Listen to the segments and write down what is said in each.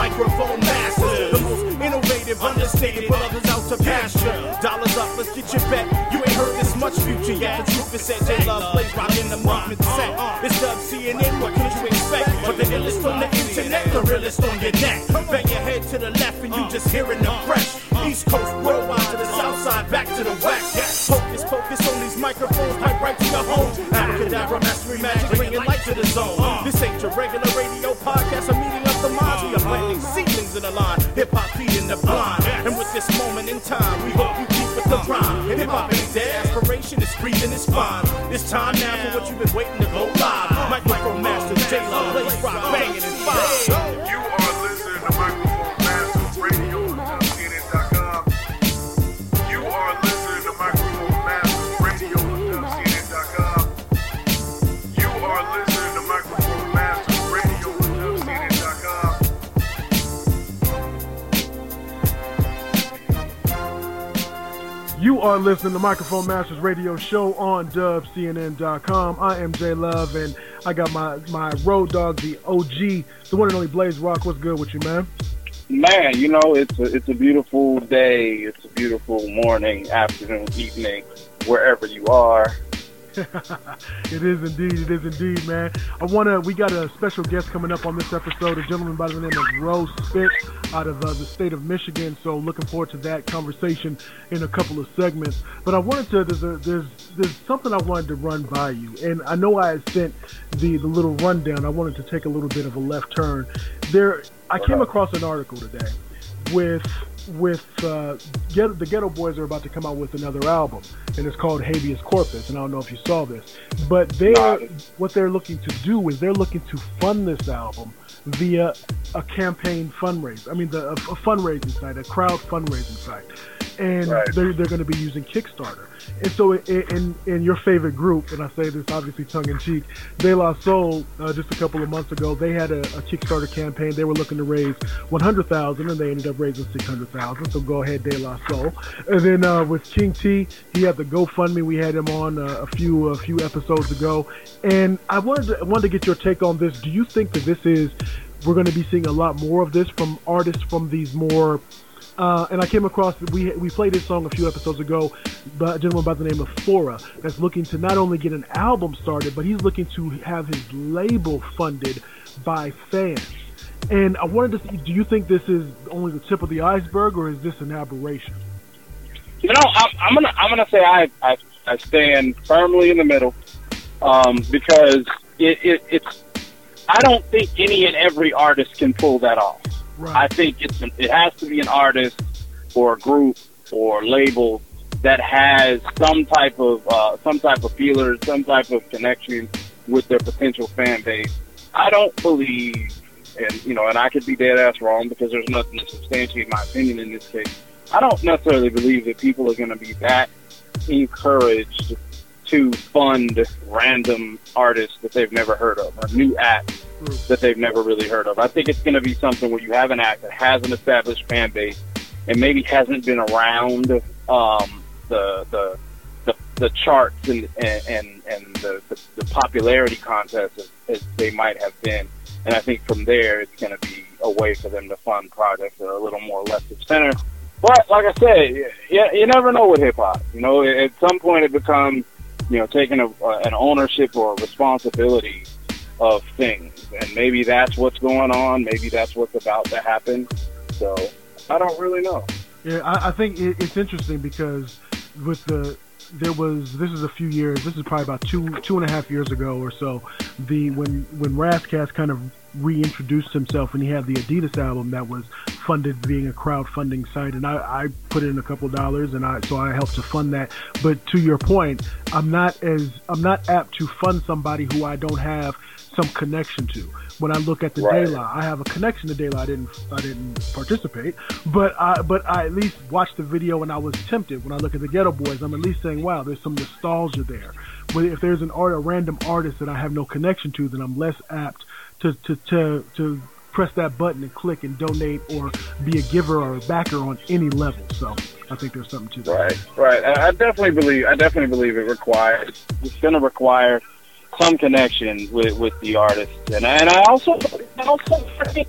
microphone master, the most innovative, understated, put others out to pasture. Dollars up, let's get your bet. You ain't heard this much future yet. The truth is that J Love plays rockin' the movement set. It's Dub CNN, what can you expect? But the illest on the internet, the realest on your neck. Bang your head to the left and you just hearing the fresh. East Coast, worldwide to the south side, back to the west. Focus on these microphones, pipe right to your home. Abracadabra, mastery magic, bringing light to the zone. This ain't your regular radio podcast, a meeting of the minds. We are planting seedlings in the line, hip-hop feeding the blind. And with this moment in time, we hope you keep with the rhyme. And hip-hop ain't dead, aspiration is breathing, it's fine. It's time now for what you've been waiting to go live. Microphone Master, J-Lo, plays rock, banging and fire. You are listening to Microphone Masters Radio on CNN.com. You are listening to Microphone Masters Radio on CNN.com. You are listening to Microphone Masters Radio on CNN.com. You are listening to Microphone Masters Radio Show on dubcnn.com. I am J Love, and I got my road dog, the OG, the one and only Blaze Rock. What's good with you, man? Man, you know, it's a beautiful day. It's a beautiful morning, afternoon, evening, wherever you are. It is indeed, man. We got a special guest coming up on this episode, a gentleman by the name of Rose Spit out of the state of Michigan. So looking forward to that conversation in a couple of segments. But I wanted to, there's something I wanted to run by you. And I know I had sent the little rundown. I wanted to take a little bit of a left turn. I came across an article today with the Ghetto Boys are about to come out with another album, and it's called Habeas Corpus, and I don't know if you saw this, but what they're looking to do is they're looking to fund this album via a campaign fundraiser. I mean, a fundraising site, a crowd fundraising site, and they're going to be using Kickstarter. And so in your favorite group, and I say this obviously tongue-in-cheek, De La Soul, just a couple of months ago, they had a Kickstarter campaign. They were looking to raise $100,000, and they ended up raising $600,000. So go ahead, De La Soul. And then with King T, he had the GoFundMe. We had him on a few episodes ago, and I wanted to get your take on this. Do you think that we're going to be seeing a lot more of this from artists from these more? And I came across, we played this song a few episodes ago by a gentleman by the name of Fora that's looking to not only get an album started, but he's looking to have his label funded by fans. And I wanted to see, do you think this is only the tip of the iceberg, or is this an aberration? You know, I'm gonna say I stand firmly in the middle, because it's I don't think any and every artist can pull that off. Right. I think it has to be an artist or a group or label that has some type of feeler, some type of connection with their potential fan base. I don't believe, and I could be dead ass wrong because there's nothing to substantiate my opinion in this case. I don't necessarily believe that people are going to be that encouraged to fund random artists that they've never heard of, or new acts that they've never really heard of. I think it's going to be something where you have an act that has an established fan base and maybe hasn't been around the charts and the popularity contests as they might have been. And I think from there, it's going to be a way for them to fund projects that are a little more left of center. But like I said, you never know with hip hop. At some point it becomes, taking an ownership or a responsibility of things. And maybe that's what's going on. Maybe that's what's about to happen. So I don't really know. Yeah, I think it's interesting because this is a few years. This is probably about two and a half years ago or so. When Razzcast kind of reintroduced himself, and he had the Adidas album that was funded being a crowdfunding site, and I put in a couple dollars, and so I helped to fund that. But to your point, I'm not apt to fund somebody who I don't have some connection to. When I look at the De La, I have a connection to De La. I didn't participate, but I at least watched the video and I was tempted. When I look at the Ghetto Boys, I'm at least saying, wow, there's some nostalgia there. But if there's a random artist that I have no connection to, then I'm less apt to press that button and click and donate or be a giver or a backer on any level. So I think there's something to that. Right. I definitely believe it's going to require some connection with the artist, and I also think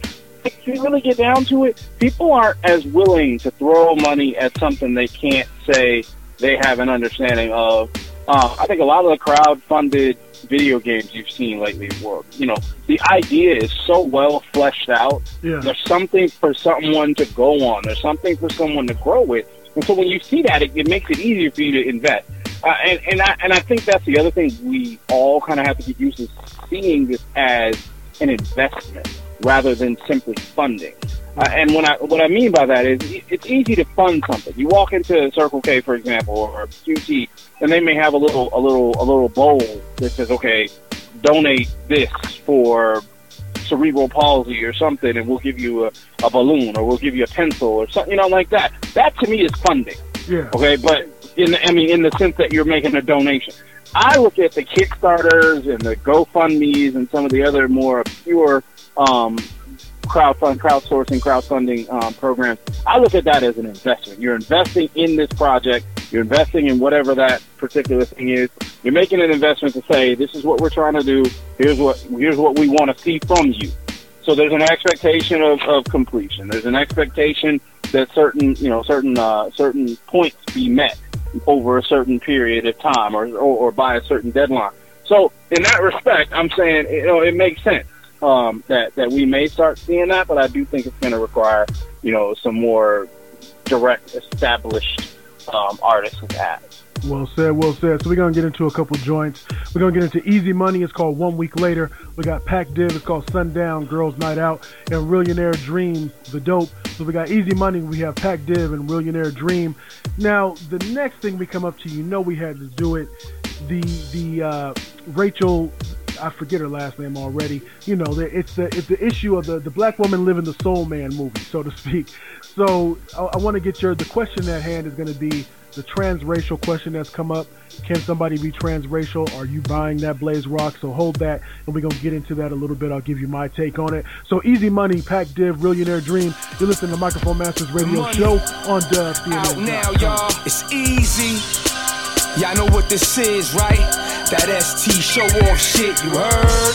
if you really get down to it, people aren't as willing to throw money at something they can't say they have an understanding of. I think a lot of the crowd-funded video games you've seen lately were, the idea is so well fleshed out. Yeah. There's something for someone to go on. There's something for someone to grow with. And so when you see that, it makes it easier for you to invest. And I think that's the other thing we all kind of have to get used to, seeing this as an investment rather than simply funding. And what I mean by that is it's easy to fund something. You walk into Circle K, for example, or QT, and they may have a little bowl that says, okay, donate this for cerebral palsy or something, and we'll give you a balloon, or we'll give you a pencil, or something, like that. That to me is funding. Yeah. Okay, but in the sense that you're making a donation. I look at the Kickstarters and the GoFundMes and some of the other more obscure crowdfunding programs. I look at that as an investment. You're investing in this project. You're investing in whatever that particular thing is. You're making an investment to say, this is what we're trying to do. Here's what we want to see from you. So there's an expectation of completion. There's an expectation that certain points be met over a certain period of time or by a certain deadline. So in that respect, I'm saying, it makes sense that we may start seeing that, but I do think it's going to require, some more direct, established artists and acts. Well said, well said. So we're going to get into a couple joints. We're going to get into Easy Money. It's called 1 Week Later. We got Pac Div. It's called Sundown, Girls Night Out, and Millionaire Dream, The Dope. So we got Easy Money. We have Pac Div and Millionaire Dream. Now, the next thing we come up to, we had to do it. The Rachel, I forget her last name already. It's the issue of the black woman living the Soul Man movie, so to speak. So I want to get the question at hand is going to be the transracial question that's come up. Can somebody be transracial? Are you buying that, Blaze Rock? So hold that, and we're going to get into that a little bit. I'll give you my take on it. So Easy Money, Pac Div, Millionaire Dream. You're listening to Microphone Masters Radio Show on Dub. Out now, y'all. It's easy. Y'all know what this is, right? That ST show off shit, you heard?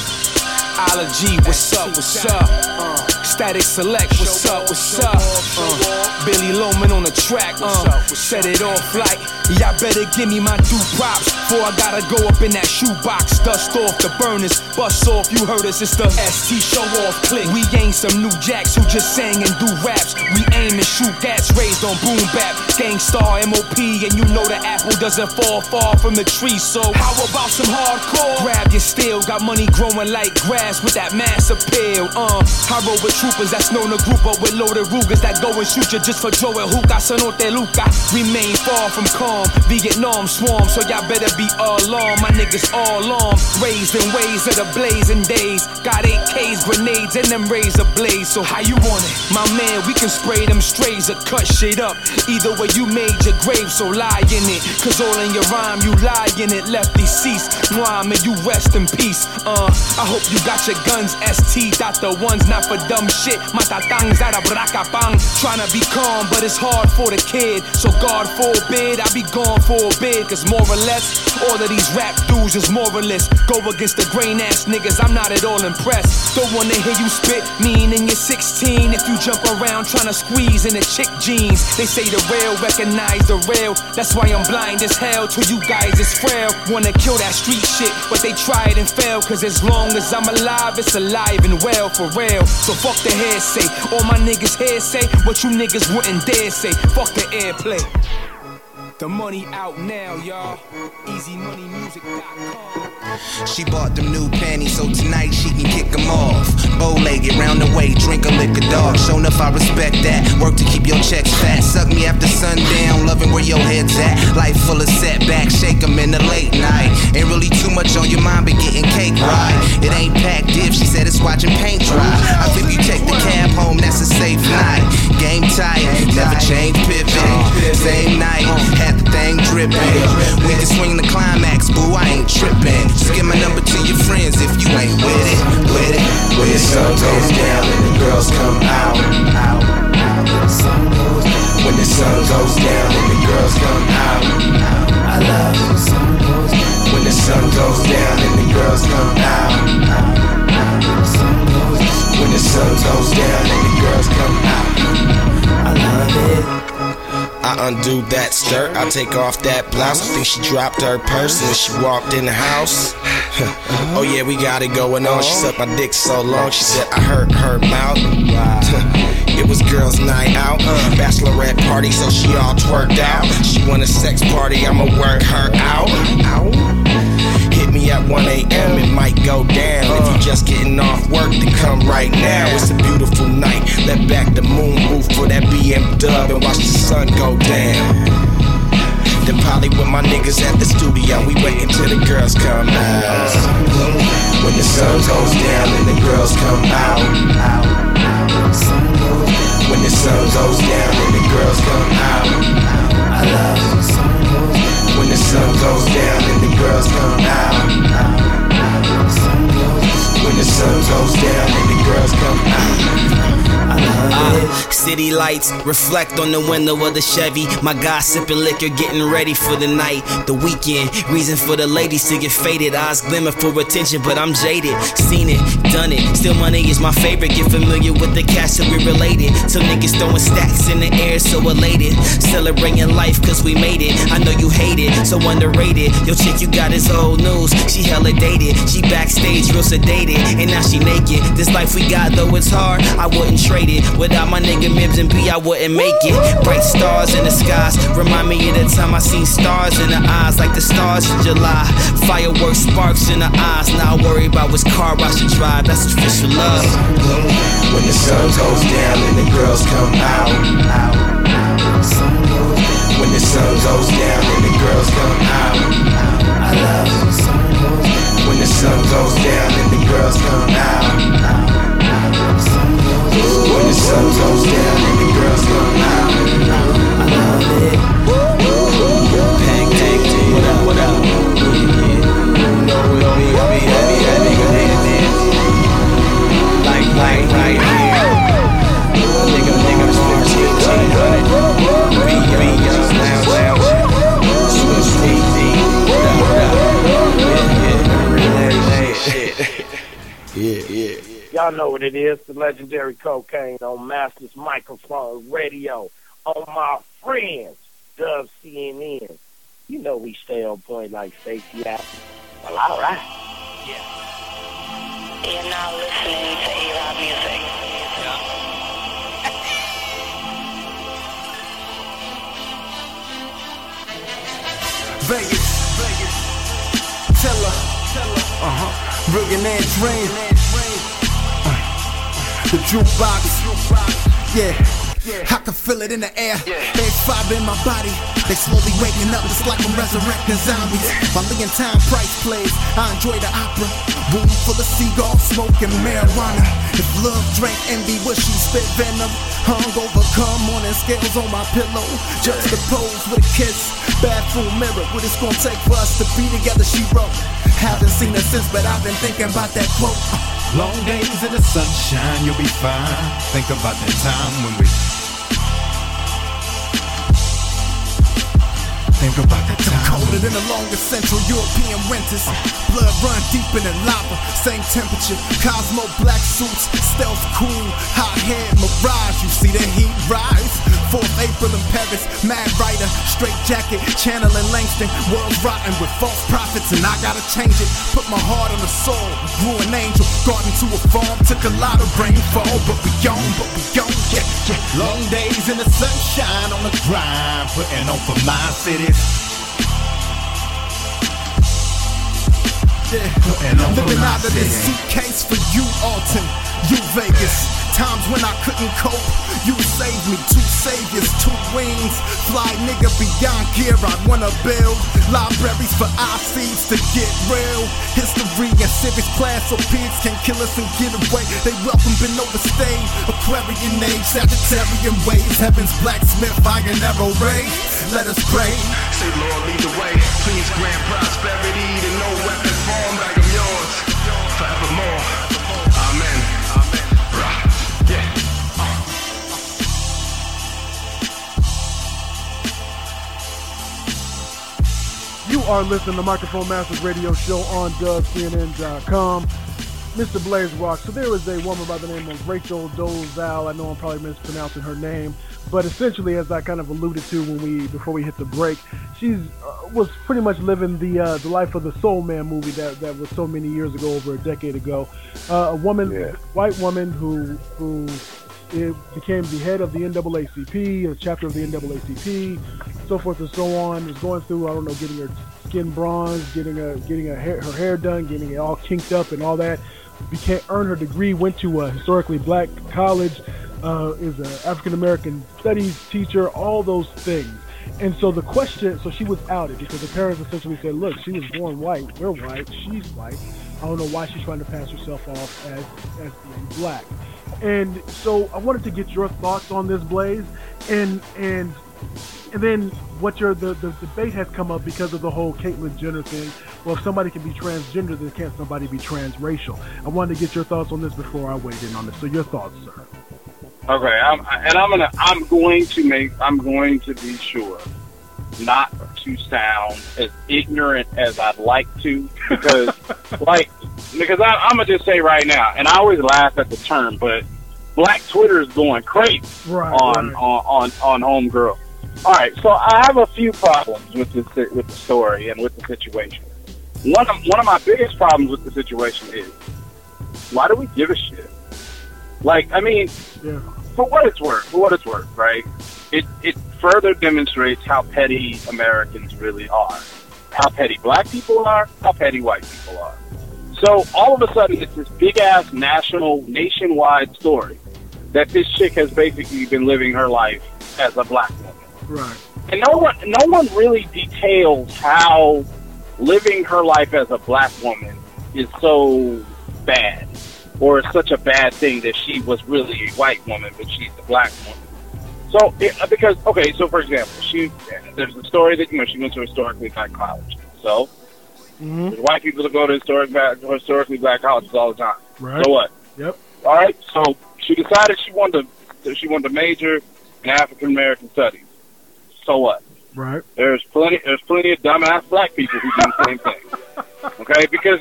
Ology, what's up, what's up? Static Select, what's up, what's up? Billy Loman on the track, set it off like, y'all better give me my due props before I gotta go up in that shoebox. Dust off the burners, bust off, you heard us, it's the ST show off click. We ain't some new jacks who just sang and do raps. We aim and shoot gats raised on boom bap. Gangstar MOP, and you know the apple doesn't fall far from the tree, so how about some hardcore? Grab your steel, got money growing like grass with that mass appeal. I roll with troopers that's known to group up with loaded Rugers that go and shoot you just for Joe and Hookah. Sanote Luca, remain far from calm. Vietnam swarm, so y'all better be alarmed. My niggas all armed, raised in ways of the blazing days. Got AKs, grenades, and them razor blades. So how you want it? My man, we can spray them strays or cut shit up. Either way, you made your grave, so lie in it. Cause all in your rhyme, you lie in it. Lefty cease, Mwah, may you rest in peace. I hope you got your guns, ST, dot the ones, not for dumb shit. Matatangs out of Bracapang. Tryna be calm, but it's hard for the kid. So God forbid, I be gone for a bit. Cause more or less, all of these rap dudes is moralist. Go against the grain ass niggas, I'm not at all impressed. Don't wanna hear you spit mean in your 16. If you jump around tryna squeeze in the chick jeans. They say the real recognize the real. That's why I'm blind as hell to you guys is frail. Wanna kill that street shit, but they tried and failed. Cause as long as I'm alive, it's alive and well for real. So fuck the hearsay, all my niggas here say what you niggas wouldn't dare say. Fuck the airplay. The money out now, y'all. EasyMoneyMusic.com. She bought them new panties, so tonight she can kick them off. Bow-legged, round the way, drink a liquor, dog. Show enough, I respect that. Work to keep your checks fat. Suck me after sundown, loving where your head's at. Life full of setbacks, shake them in the late night. Ain't really too much on your mind, but getting cake right. It ain't Pac Div, she said it's watching paint dry. I think you take the cab home, that's a safe night. Game tight, never change pivot. Same night, had the thing dripping. We can swing the climax, boo, I ain't tripping. Just give my number to your friends if you ain't with it, with it. When the sun goes down and the girls come out. When the sun goes down and the girls come out. I love when the sun goes down. When the sun goes down and the girls come out. When the sun goes down and the undo that skirt, I take off that blouse. I think she dropped her purse when she walked in the house. Oh yeah, we got it going on. She sucked my dick so long, she said I hurt her mouth. It was girls' night out, bachelorette party, so she all twerked out. She want a sex party, I'ma work her out. Hit me at 1 a.m., it might go down. If you just getting off work, then come right now. It's a beautiful night, let back the moon roof for that BM dub and watch the sun go down. Then probably with my niggas at the studio, we waiting till the girls come out. When the sun goes down and the girls come out. When the sun goes down and the girls come out. I love when the sun goes down. When the sun goes down and the girls come out. When the sun goes down and the girls come out. City lights reflect on the window of the Chevy. My guy sipping liquor, getting ready for the night, the weekend. Reason for the ladies to get faded. Eyes glimmer for attention, but I'm jaded. Seen it, done it. Still money is my favorite. Get familiar with the cash so we related. Some niggas throwing stacks in the air, so elated. Celebrating life cause we made it. I know you hate it, so underrated. Yo chick, you got is old news. She hella dated. She backstage real sedated, and now she naked. This life we got though it's hard, I wouldn't trade it. Without my nigga Mibbs and B, I wouldn't make it. Bright stars in the skies remind me of the time I seen stars in the eyes, like the stars in July. Fireworks, sparks in the eyes. Now I worry about which car I should drive. That's official love. When the sun goes down and the girls come out. When the sun goes down and the girls come out. I love when the sun goes down and the girls come out. When the sun goes down and the girls come out. I love it. Pancake, what up, what up? You know we'll be heavy, like right here. Nigga, it's 1500. Be young now, Swiss TV. Yeah. Y'all know what it is, the legendary Cocaine on Masters Microphone Radio. On my friends, Dub CNN. You know we stay on point like Stacey App. Well, all right. Yeah. You're now listening to A-Rod Music. Vegas. Tell her. Billionaire Dream. The jukebox, yeah, I can feel it in the air. There's fiber in my body. They slowly waking up, it's like I'm resurrecting zombies. My Leontine Price plays, I enjoy the opera. Room full of seagulls smoking marijuana. If love drank envy, would she spit venom? Hungover, come on and scales on my pillow. Just to pose with a kiss. Bathroom mirror, what it's gonna take for us to be together, she wrote. Haven't seen her since, but I've been thinking about that quote. Long days in the sunshine, you'll be fine. Think about that time when we think about that time. Colder than the longest Central European winters. Blood run deep in the lava, same temperature. Cosmo black suits, stealth cool, hot head mirage. You see the heat rise. 4th April in Paris, mad writer, straight jacket, channeling Langston. World's rotten with false prophets, and I gotta change it. Put my heart on the soul, grew an angel, garden to a farm, took a lot of rainfall, but we on, yeah. Long days in the sunshine on the grind, putting on for my cities. Yeah. Living out of this suitcase for you, Alton, you Vegas. Times when I couldn't cope, you saved me. 2 saviors, 2 wings. Fly nigga beyond gear, I wanna build libraries for our seeds to get real. History and civics class so pigs can kill us and get away. They welcome been overstayed. Aquarian age, Sagittarian waves. Heaven's blacksmith, iron arrow ray. Let us pray. Say Lord lead the way, please grant prosperity to no weapon formed like I'm yours forevermore. Amen. You are listening to Microphone Masters Radio Show on DubCNN.com. Mr. Blaze Rock. So there is a woman by the name of Rachel Dolezal. I know I'm probably mispronouncing her name, but essentially, as I kind of alluded to before we hit the break, she's was pretty much living the life of the Soul Man movie that was so many years ago, over a decade ago. A woman, white woman who became the head of the NAACP, a chapter of the NAACP, so forth and so on. Was going through, I don't know, getting her skin bronzed, getting her hair done, getting it all kinked up and all that. Earned her degree, went to a historically black college, is an African American studies teacher, all those things. And so the question, so she was outed because the parents essentially said, look, she was born white, we're white, she's white. I don't know why she's trying to pass herself off as being black. And so I wanted to get your thoughts on this, Blaze, and then what the debate has come up because of the whole Caitlyn Jenner thing. Well, if somebody can be transgender, then can't somebody be transracial? I wanted to get your thoughts on this before I weighed in on this. So your thoughts, sir. Okay, I'm going to be sure not to sound as ignorant as I'd like to, because I'm gonna just say right now, and I always laugh at the term, but Black Twitter is going crazy on homegirl. All right, so I have a few problems with the story and with the situation. One of my biggest problems with the situation is, why do we give a shit? Like, I mean, for what it's worth, right? It further demonstrates how petty Americans really are, how petty black people are, how petty white people are. So all of a sudden, it's this big ass nationwide story that this chick has basically been living her life as a black woman. Right. And no one really details how living her life as a black woman is so bad, or it's such a bad thing that she was really a white woman, but she's a black woman. So, so for example, there's a story that, she went to a historically black college. So, there's white people that go to historically black colleges all the time. Right. So what? Yep. All right. So she decided she wanted to major in African American studies. So what? Right. There's plenty of dumbass black people who do the same thing. Okay, because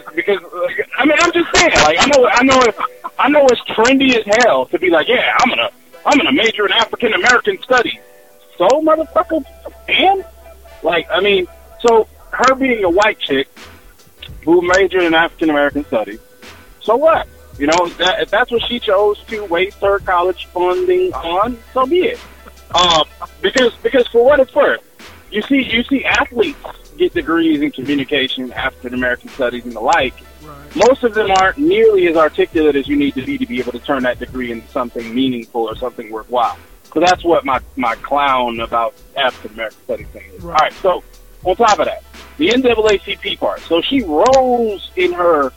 I mean, I'm just saying, like, I know it's trendy as hell to be like, yeah, I'm gonna major in African American studies. So, motherfucker, and like, I mean, so her being a white chick who majored in African American studies, so what? If that's what she chose to waste her college funding on, so be it. Because for what it's worth, you see athletes get degrees in communication, African American studies, and the like. Right. Most of them aren't nearly as articulate as you need to be able to turn that degree into something meaningful or something worthwhile. So that's what my clown about African American studies thing is. Right. All right. So on top of that, the NAACP part. So she rose in her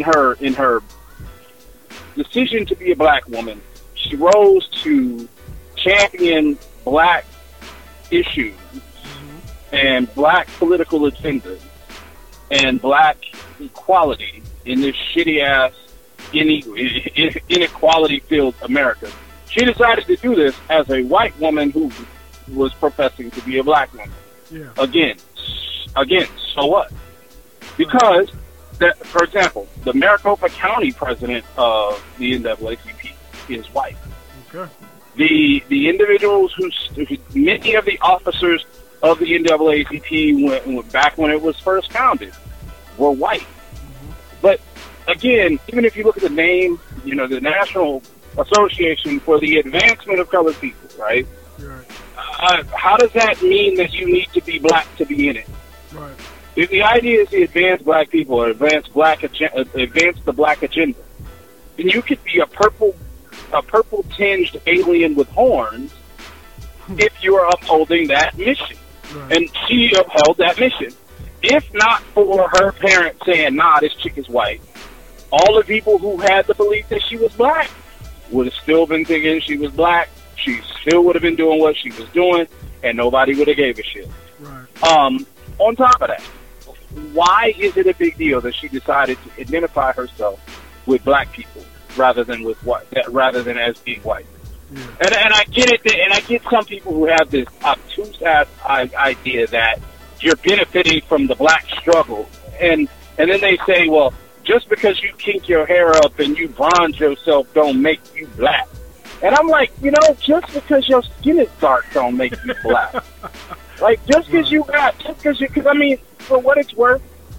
decision to be a black woman. She rose to champion black issues and black political agendas and black equality in this shitty ass inequality filled America. She decided to do this as a white woman who was professing to be a black woman. Yeah. Again, so what? Because for example, the Maricopa County president of the NAACP is white. Okay. The individuals many of the officers of the NAACP back when it was first founded were white. But again, even if you look at the name, the National Association for the Advancement of Colored People, right? Right. How does that mean that you need to be black to be in it? Right. If the idea is to advance black people or advance the black agenda, then you could be a purple tinged alien with horns if you are upholding that mission. Right. And she upheld that mission. If not for her parents saying, nah, this chick is white, all the people who had the belief that she was black would have still been thinking she was black. She still would have been doing what she was doing, and nobody would have gave a shit. Right. On top of that, why is it a big deal that she decided to identify herself with black people rather than as being white? Yeah. And I get it, and I get some people who have this obtuse ass idea that you're benefiting from the black struggle, and then they say, well, just because you kink your hair up and you bronze yourself don't make you black. And I'm like, you know, just because your skin is dark don't make you black. Like, just because because I mean, for what it's worth,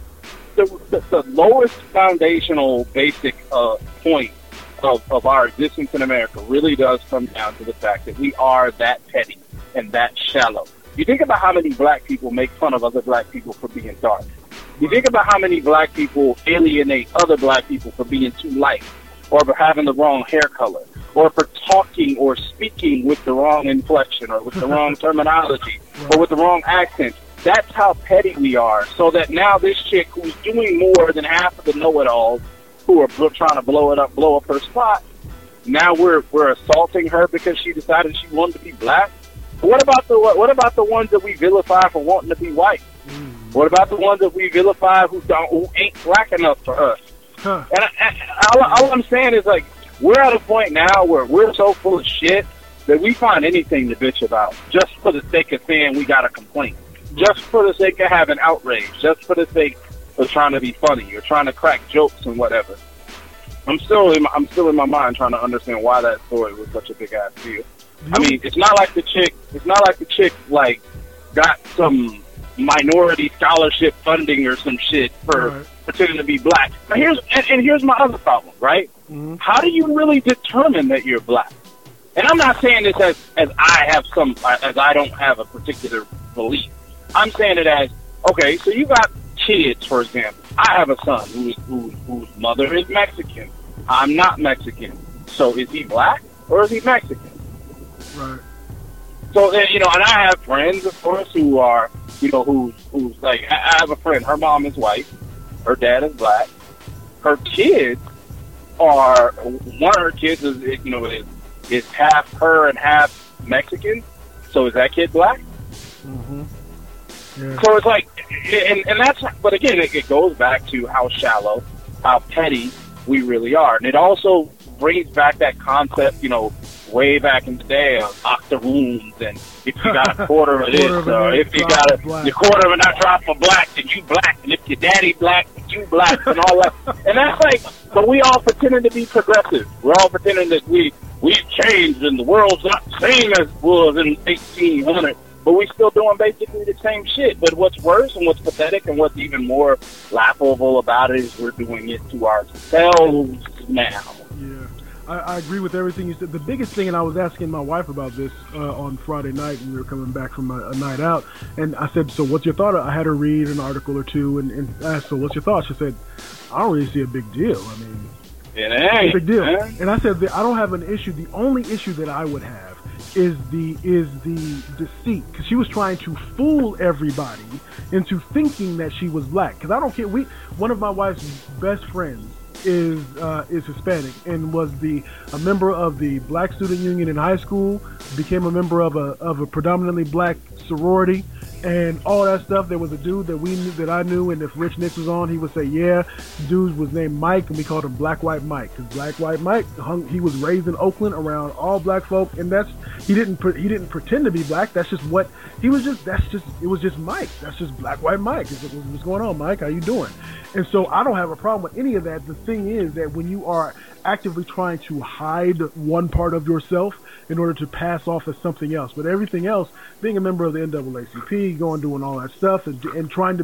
the lowest foundational basic point of our existence in America really does come down to the fact that we are that petty and that shallow. You think about how many black people make fun of other black people for being dark. You think about how many black people alienate other black people for being too light, or for having the wrong hair color, or for talking or speaking with the wrong inflection, or with the wrong terminology, or with the wrong accent. That's how petty we are. So that now this chick who's doing more than half of the know-it-alls who are trying to blow up her spot, now we're assaulting her because she decided she wanted to be black. What about the ones that we vilify for wanting to be white? What about the ones that we vilify who ain't black enough for us? And all I'm saying is, like, we're at a point now where we're so full of shit that we find anything to bitch about just for the sake of saying we got a complaint, just for the sake of having outrage, just for the sake of trying to be funny or trying to crack jokes and whatever. I'm still in my mind trying to understand why that story was such a big ass deal. I mean, it's not like the chick like got some minority scholarship funding or some shit for pretending to be black. Now here's my other problem, right? Mm-hmm. How do you really determine that you're black? And I'm not saying this as I don't have a particular belief. I'm saying it as, okay, so you got kids, for example. I have a son whose mother is Mexican. I'm not Mexican. So is he black or is he Mexican? Right. So, you know, and I have friends, of course, who are, you know, who's like, I have a friend, her mom is white, her dad is black, her kids are, one of her kids is, you know, is half her and half Mexican, so is that kid black? Mm-hmm. Yeah. So it's like, and that's, but again, it goes back to how shallow, how petty we really are. And it also brings back that concept, you know, way back in the day of octoroons, and if you got a quarter of this, or if you got a quarter of an drop of black, then you black, and if your daddy black, then you black, and all that. And that's like, but we all pretending to be progressive. We're all pretending that we've changed, and the world's not the same as it was in 1800. But we're still doing basically the same shit. But what's worse and what's pathetic and what's even more laughable about it is we're doing it to ourselves now. Yeah, I agree with everything you said. The biggest thing, and I was asking my wife about this on Friday night when we were coming back from a night out, and I said, so what's your thought? I had her read an article or two, and I asked, so what's your thought? She said, I don't really see a big deal. I mean, it ain't a big deal. Man. And I said, I don't have an issue. The only issue that I would have is the deceit, because she was trying to fool everybody into thinking that she was black. Because I don't care. One of my wife's best friends is Hispanic and was a member of the Black Student Union in high school, became a member of a predominantly black sorority, and all that stuff. There was a dude that I knew, and if Rich Nix was on, he would say, yeah, the dude was named Mike, and we called him Black White Mike, because Black White Mike he was raised in Oakland around all black folk, and he didn't pretend to be black. That's just what he was. It was just Mike. That's just Black White Mike. It's like, what's going on, Mike? How you doing? And so I don't have a problem with any of that. The thing is that when you are actively trying to hide one part of yourself in order to pass off as something else, but everything else, being a member of the NAACP, doing all that stuff, and trying to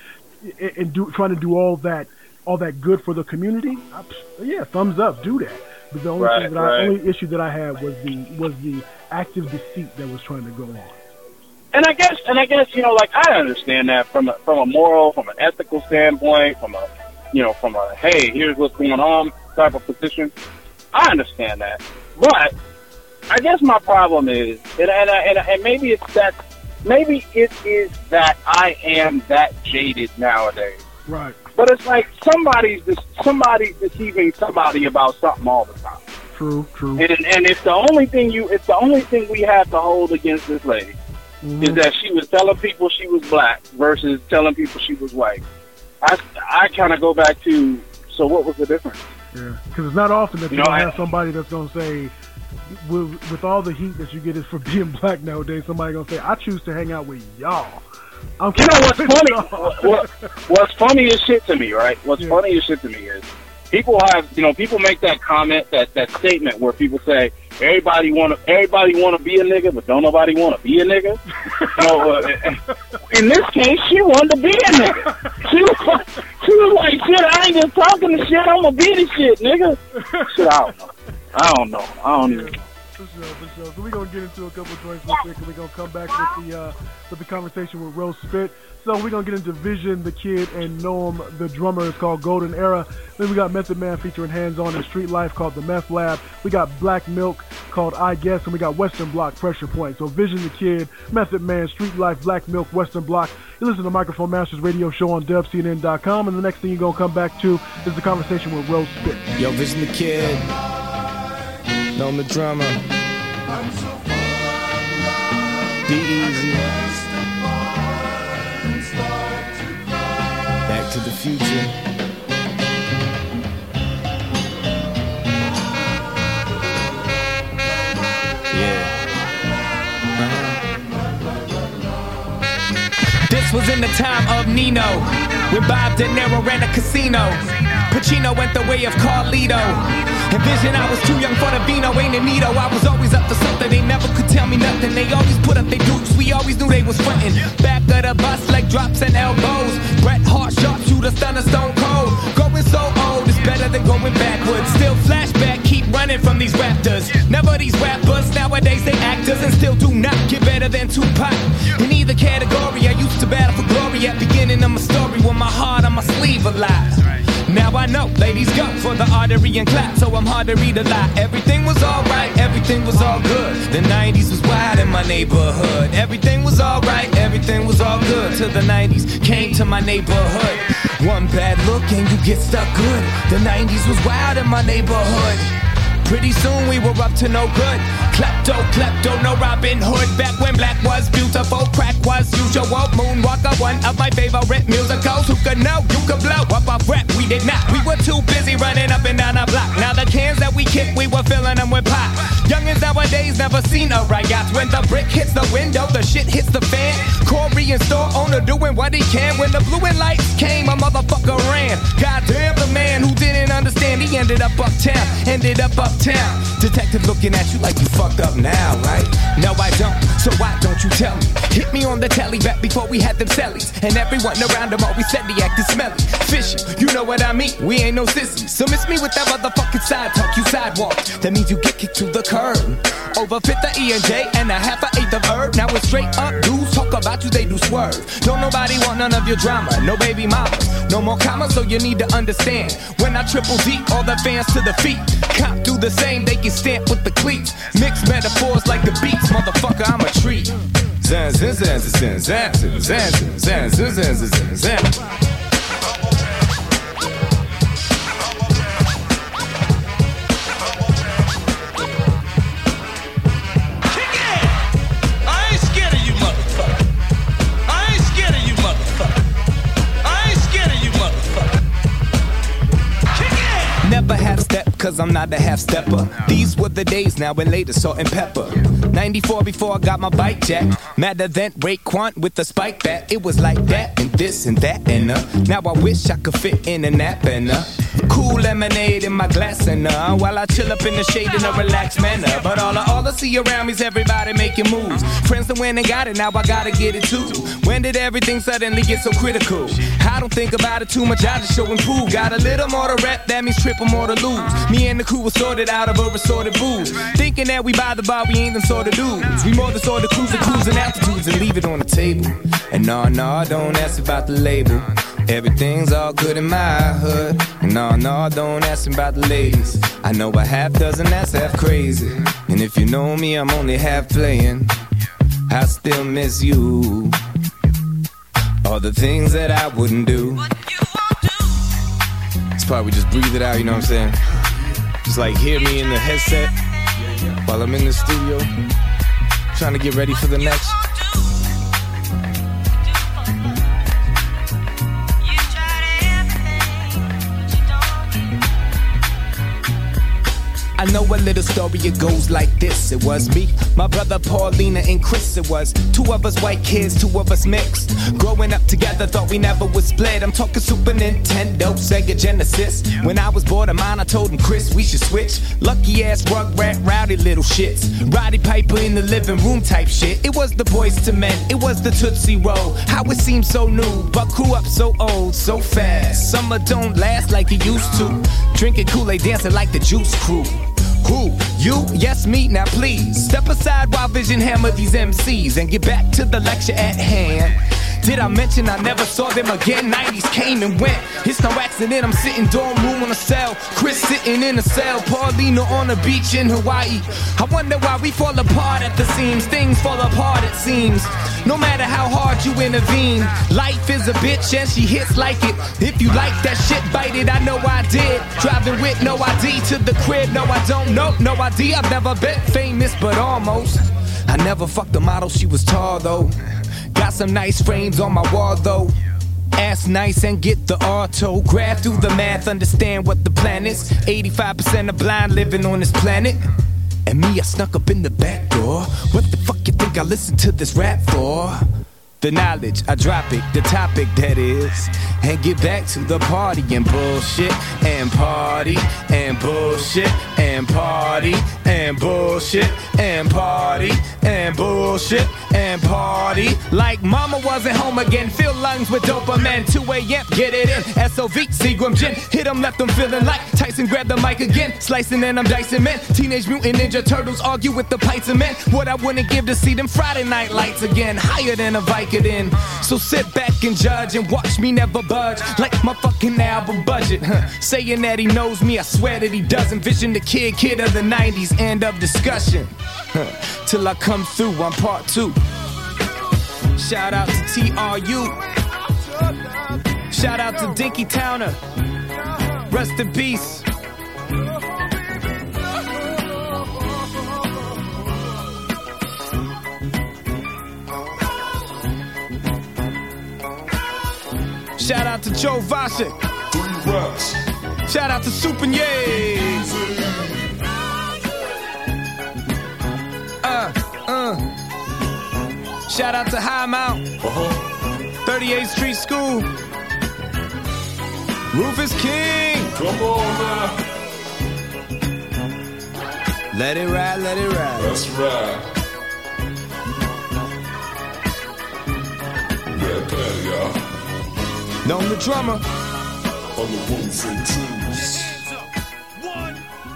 do all that good for the community, yeah, thumbs up, do that. But the only issue that I had was the active deceit that was trying to go on. And I guess, you know, like, I understand that from a moral, from an ethical standpoint, from a hey, here's what's going on type of position. I understand that, but I guess my problem is, and maybe it is that I am that jaded nowadays. Right. But it's like somebody's deceiving somebody about something all the time. True. And it's the only thing we have to hold against this lady. Mm-hmm. Is that she was telling people she was black versus telling people she was white. I kind of go back to, so what was the difference? Yeah, because it's not often that you don't have somebody that's going to say, with all the heat that you get is for being black nowadays, somebody going to say, I choose to hang out with y'all. You know what's funny? What's funny as shit to me, right? What's funny as shit to me is people make that comment, that statement where people say everybody want to be a nigga, but don't nobody want to be a nigga. In this case, she wanted to be a nigga. She was like, shit, I ain't just talking the shit. I'm gonna be the shit, nigga. Shit, I don't know. I don't even know. For sure. So we're gonna get into a couple of joints real quick, and we're gonna come back with the conversation with Rose Spit. So we're gonna get into Vision the Kid and Noam the Drummer. It's called Golden Era. Then we got Method Man featuring Hands On and Street Life called The Meth Lab. We got Black Milk called I Guess, and we got Western Block Pressure Point. So Vision the Kid, Method Man, Street Life, Black Milk, Western Block. You listen to Microphone Masters Radio Show on DubCNN.com, and the next thing you're gonna come back to is the conversation with Rose Spit. Yo, Vision the Kid, Noam the Drummer, D-Eazy, Back to the Future. This was in the time of Nino, when Bob De Niro ran a casino. Pacino went the way of Carlito. In Vision, I was too young for the vino, ain't a neato. I was always up to something, they never could tell me nothing. They always put up their dukes, we always knew they was frontin'. Back of the bus, leg drops and elbows. Bret Hart, sharpshooter, stunner, stone cold. Going so old, it's better than going backwards. Still flashback, keep running from these raptors. Never these rappers, nowadays they actors and still do not get better than Tupac. In either category, I used to battle for glory at beginning of my story with my heart on my sleeve a lot. Now I know, ladies go for the artery and clap, so I'm hard to read a lot. Everything was alright, everything was all good. The 90s was wild in my neighborhood. Everything was alright, everything was all good. Till the 90s came to my neighborhood. One bad look and you get stuck good. The 90s was wild in my neighborhood. Pretty soon we were up to no good. Klepto, no Robin Hood. Back when black was beautiful, crack was usual. Moonwalker, one of my favorite musicals. Who could know? You could blow up our rep. We did not. We were too busy running up and down the block. Now the cans that we kicked, we were filling them with pot. Youngins nowadays never seen a riot. When the brick hits the window, the shit hits the fan. Corey and store owner doing what he can. When the blue and lights came, a motherfucker ran. Goddamn, the man who didn't understand, he ended up uptown. Detective looking at you like you fucked up now, right? No, I don't, so why don't you tell me? Hit me on the telly back before we had them cellies. And everyone around them always said he acted smelly. Fishy, you know what I mean? We ain't no sissies. So miss me with that motherfucking side talk, you sidewalk. That means you get kicked to the curb. Over fifth of E&J and a half an eighth of herb. Now it's straight up dudes talk about you, they do swerve. Don't nobody want none of your drama, no baby mamas. No more commas, so you need to understand. When I triple D, all the fans to the feet. Cop do the same, they get stamped with the cleats. Mixed metaphors like the beats, motherfucker, I'm a treat. Zan, zan, zan, zan, zan, zan, zan, zan, zan, zan, zan. Never half step, cause I'm not a half stepper. These were the days now and later, salt and pepper. 94 before I got my bike jack. Madder than Raekwon with the spike bat. It was like that and this and that and now I wish I could fit in a nap and cool lemonade in my glass and while I chill up in the shade in a relaxed manner. But all I see around me's everybody making moves. Friends that went and got it, now I gotta get it too. When did everything suddenly get so critical? I don't think about it too much, I just show and prove. Got a little more to rep, that means triple more to lose. Me and the crew were sorted out of a assorted booze. Thinking that we buy the bar, we ain't them sort of dudes. We more the sort of cruising altitudes and leave it on the table. And no, don't ask about the label. Everything's all good in my hood. And no, don't ask about the ladies. I know a half dozen that's half crazy. And if you know me, I'm only half playing. I still miss you. All the things that I wouldn't do. This part we just breathe it out, you know what I'm saying? Just like hear me in the headset while I'm in the studio trying to get ready for the next. I know a little story, it goes like this. It was me, my brother Paulina and Chris. It was two of us white kids, two of us mixed. Growing up together, thought we never would split. I'm talking Super Nintendo, Sega Genesis. When I was bored of mine, I told him, Chris, we should switch. Lucky ass Rugrat, rowdy little shits. Roddy Piper in the living room type shit. It was the Boys to Men, it was the Tootsie Roll. How it seemed so new, but grew up so old, so fast. Summer don't last like it used to. Drinking Kool-Aid, dancing like the Juice Crew. Who? You? Yes, me? Now please step aside while Vision hammer these MCs and get back to the lecture at hand. Did I mention I never saw them again? 90s came and went. It's no accident I'm sitting dorm room on a cell. Chris sitting in a cell. Paulina on a beach in Hawaii. I wonder why we fall apart at the seams. Things fall apart it seems. No matter how hard you intervene, life is a bitch and she hits like it. If you like that shit, bite it. I know I did. Driving with no ID to the crib. No, I don't know. No ID. I've never been famous, but almost. I never fucked a model. She was tall though. Got some nice frames on my wall though. Ass nice and get the auto. Grab through the math, understand what the plan is. 85% of blind living on this planet. And me, I snuck up in the back door. What the fuck you think I listen to this rap for? The knowledge, I drop it, the topic that is. And get back to the party and bullshit. And party, and bullshit. And party, and bullshit. And party, and bullshit. And party. Like mama wasn't home again. Fill lungs with dopamine. 2 a.m., get it in. SOV, Seagram gin. Hit them, left them feeling like Tyson grabbed the mic again. Slicing and I'm dicing men. Teenage Mutant Ninja Turtles argue with the pints of men. What I wouldn't give to see them Friday night lights again. Higher than a Viking. In. So sit back and judge and watch me never budge like my fucking album budget. Saying that he knows me, I swear that he doesn't. Vision the kid of the 90s, end of discussion. Till I come through on part 2. Shout out to TRU. Shout out to Dinky Towner. Rest in peace. Shout out to Joe Vashik. Shout out to Super Yay. Shout out to High Mount. 38th Street School. Rufus King. Come on now. Let it ride, let it ride. That's right. Yeah, play, y'all. Known the drummer. On the ones and twos. 1,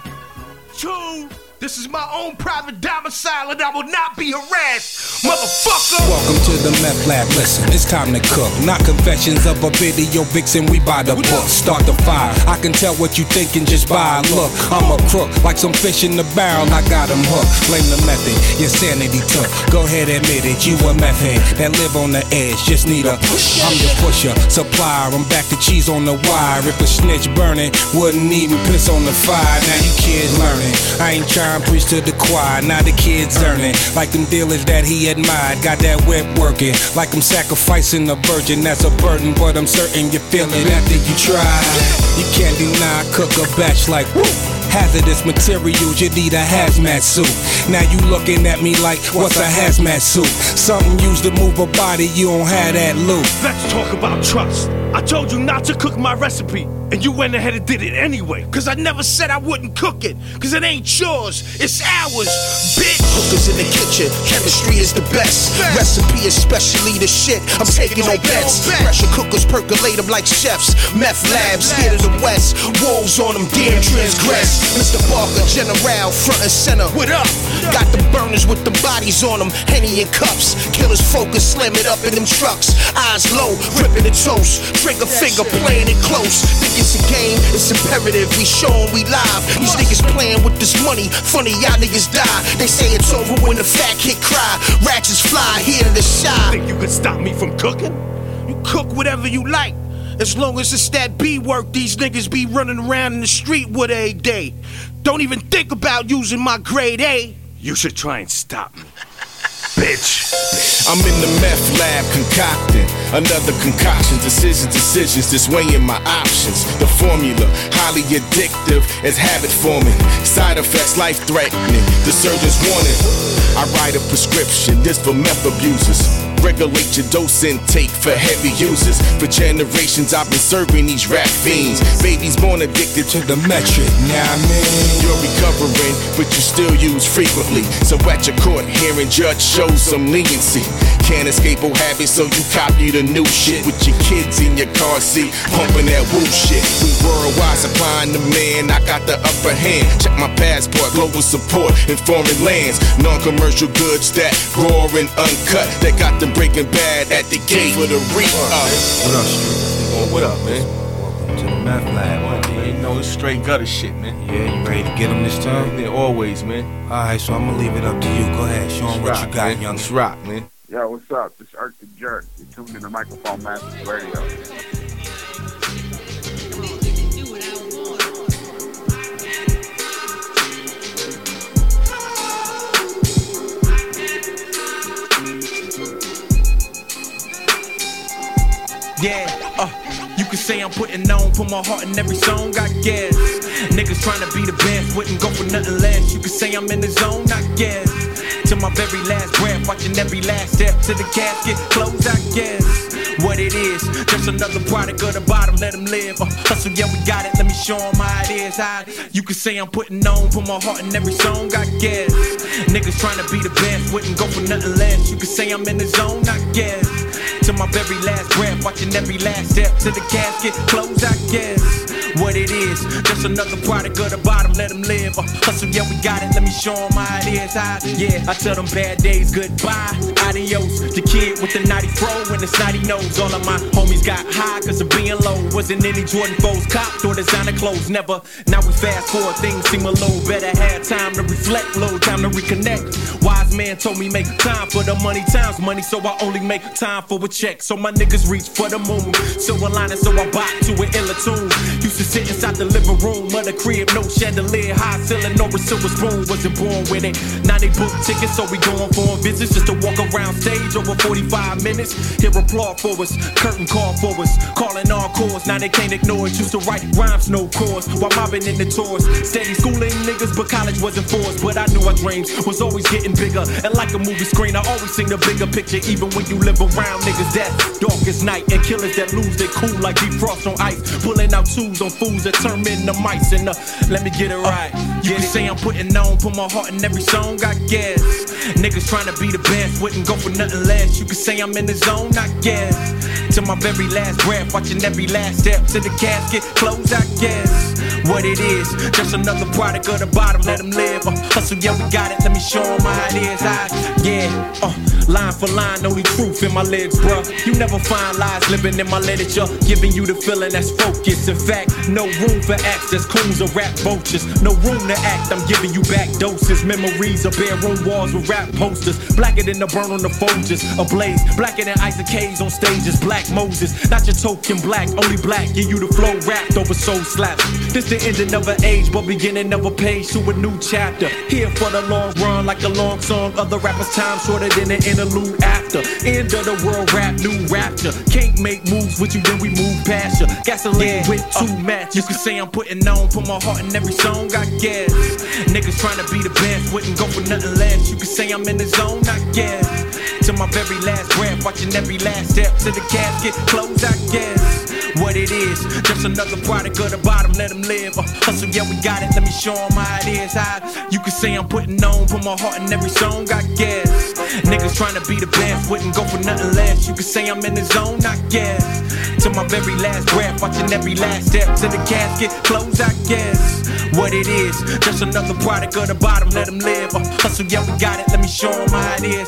2. This is my own private domicile and I will not be harassed, motherfucker. Welcome to the meth lab, listen, it's time to cook. Not confessions of a video vixen, we buy the book. Start the fire, I can tell what you thinking just by a look. I'm a crook, like some fish in the barrel, I got him hooked. Blame the method, your sanity took. Go ahead, admit it, you a meth head that live on the edge, just need a I'm your pusher, supplier, I'm back to cheese on the wire. If a snitch burning, wouldn't even piss on the fire. Now you kids learning, I ain't trying to preach to the choir. Now the kids earning, like them dealers that he admired. Got that whip working, like I'm sacrificing a virgin. That's a burden, but I'm certain you feel it after you try. You can't deny, cook a batch like woo. Hazardous materials, you need a hazmat suit. Now you looking at me like, what's a hazmat suit? Something used to move a body, you don't have that loot. Let's talk about trust. I told you not to cook my recipe, and you went ahead and did it anyway. Cause I never said I wouldn't cook it, cause it ain't yours, it's ours, bitch. Hookers in the kitchen, chemistry is the best. Recipe especially the shit, I'm taking no bets. Pressure cookers percolate them like chefs. Meth labs here to the west, wolves on them damn transgress. Mr. Barker, General, front and center. What up? Got the burners with the bodies on them, Henny and cups. Killers focus, slam it up in them trucks. Eyes low, ripping the toast. Trigger finger, playing it close. Think it's a game, it's imperative. We show 'em we live. These niggas playing with this money. Funny, y'all niggas die. They say it's over when the fat kid cry. Ratchets fly here to the shop. Think you can stop me from cooking? You cook whatever you like. As long as it's that B work, these niggas be running around in the street with a day. Don't even think about using my grade A. You should try and stop me. Bitch. I'm in the meth lab concocting Another concoction, decisions, just weighing my options. The formula, highly addictive as habit forming. Side effects, life-threatening, the surgeon's warning. I write a prescription, this for meth abusers. Regulate your dose intake for heavy users. For generations I've been serving these rap fiends. Babies born addicted to the metric, nah I mean. You're recovering, but you still use frequently. So at your court hearing, judge shows some leniency. Can't escape old habits, so you copy the new shit. With your kids in your car seat, pumping that woo shit. We worldwide supplying the man, I got the upper hand. Check my passport, global support in foreign lands. Non-commercial goods that raw and uncut. They got them Breaking Bad at the gate for the re-up. What up, Street? What up, man? Welcome to the meth lab. You know, it's straight gutter shit, man. Yeah, you ready to get them this time? Yeah, always, man. Alright, so I'm gonna leave it up to you. Go ahead, show them what you got, young. Let's rock, man. Yo, what's up? This is Irk the Jerk. You're tuned in to Microphone Masters Radio. Yeah, you can say I'm putting on, put my heart in every song, I guess. Niggas trying to be the best, wouldn't go for nothing less. You can say I'm in the zone, I guess. To my very last breath, watching every last step to the casket close, I guess. What it is, just another product of the bottom, let them live. Hustle, yeah, we got it, let me show them how it is. You can say I'm putting on, put my heart in every song, I guess. Niggas trying to be the best, wouldn't go for nothing less. You can say I'm in the zone, I guess. To my very last breath, watching every last step to the casket close, I guess. What it is, just another product of the bottom, let them live. Hustle, yeah, we got it, let me show them how it is. Yeah, I tell them bad days goodbye, adios. The kid with the naughty fro and the snotty nose. All of my homies got high cause of being low. Wasn't any Jordan foes, copped or designer clothes, never. Now we fast forward, things seem a little better. Had time to reflect, little time to reconnect. Wise man told me make time for the money times money, so I only make time for a check. So my niggas reach for the moon, silver lining, so I bop to an illa tune. Used to sit inside the living room of the crib, no chandelier, high ceiling, no silver spoon. Wasn't born with it. Now they book tickets, so we going for visits just to walk around stage over 45 minutes. Hear applaud for us, curtain call for us, calling all cores. Now they can't ignore it. Used to write rhymes, no chords, while mobbing in the tours. Steady schooling niggas, but college wasn't for us. But I knew our dreams was always getting bigger. And like a movie screen, I always seen the bigger picture. Even when you live around niggas, death, darkest night, and killers that lose their cool like deep frost on ice. Pulling out tools on fools that turn into mice. And let me get it right. You can say I'm putting on, put my heart in every song, I guess. Niggas trying to be the best, wouldn't go for nothing less. You can say I'm in the zone, I guess. To my very last breath, watching every last step to the casket close, I guess. What it is, just another product of the bottom, let them live. Hustle, yeah, we got it, let me show them how it is. Line for line, only truth in my legs, bruh. You never find lies living in my literature, giving you the feeling that's focused. In fact, no room for acts, that's coons or rap vultures. No room to act, I'm giving you back doses. Memories of bare room walls with rap posters. Blacker than the burn on the Folgers, ablaze. Blacker than Isaac Hayes on stages, Black Moses. Not your token black, only black. Give you the flow rapped over soul slaps. This the ending of an age, but beginning of a page to a new chapter. Here for the long run, like a long song. Other rappers' time shorter than an interlude after. End of the world rap, new rapture. Can't make moves with you, then we move past you. Gasoline with two matches. You can say I'm putting on, put my heart in every song, I guess. Niggas trying to be the best, wouldn't go for nothing less. You can say I'm in the zone, I guess. To my very last breath, watching every last step to the casket close, I guess. What it is, just another product of the bottom, let them live. Hustle, yeah, we got it, let me show them how it is. You can say I'm putting on, put my heart in every song, I guess. Niggas trying to be the best, wouldn't go for nothing less. You can say I'm in the zone, I guess. To my very last breath, watching every last step to the casket close, I guess. What it is, just another product of the bottom, let them live. Hustle, yeah, we got it, let me show them how it is.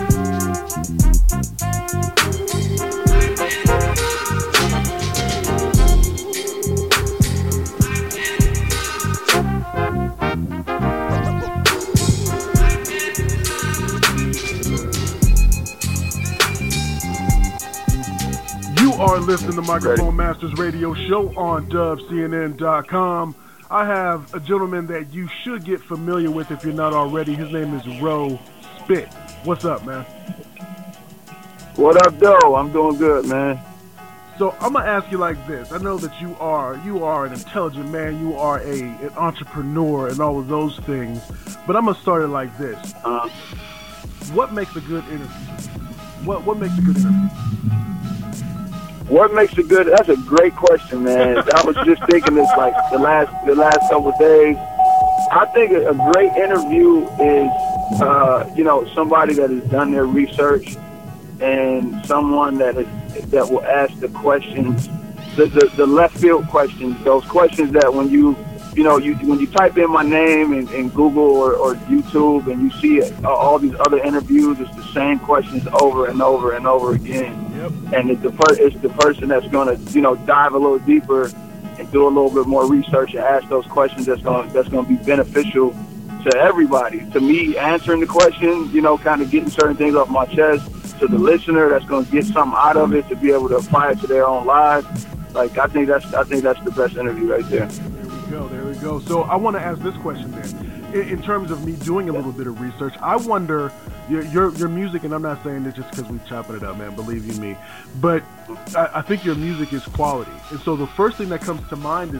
You are listening to Microphone Masters Radio Show on dubcnn.com. I have a gentleman that you should get familiar with if you're not already. His name is Ro Spit. What's up, man? What up, though? I'm doing good, man. So I'm gonna ask you like this. I know that you are an intelligent man. You are an entrepreneur and all of those things. But I'm gonna start it like this. What makes a good interview? What makes a good interview? What makes a good? That's a great question, man. I was just thinking this like the last couple of days. I think a great interview is somebody that has done their research and someone that will ask the questions, the left field questions, those questions that when you type in my name in Google or YouTube and you see all these other interviews, it's the same questions over and over and over again. Yep. And it's the person that's going to dive a little deeper and do a little bit more research and ask those questions that's going to be beneficial to everybody. To me, answering the question, kind of getting certain things off my chest. To the listener, that's going to get something out of it to be able to apply it to their own lives. Like I think that's the best interview right there. There we go. So I want to ask this question then. In terms of me doing a little bit of research, I wonder your music, and I'm not saying this just because we're chopping it up, man. Believe you me, but I think your music is quality. And so the first thing that comes to mind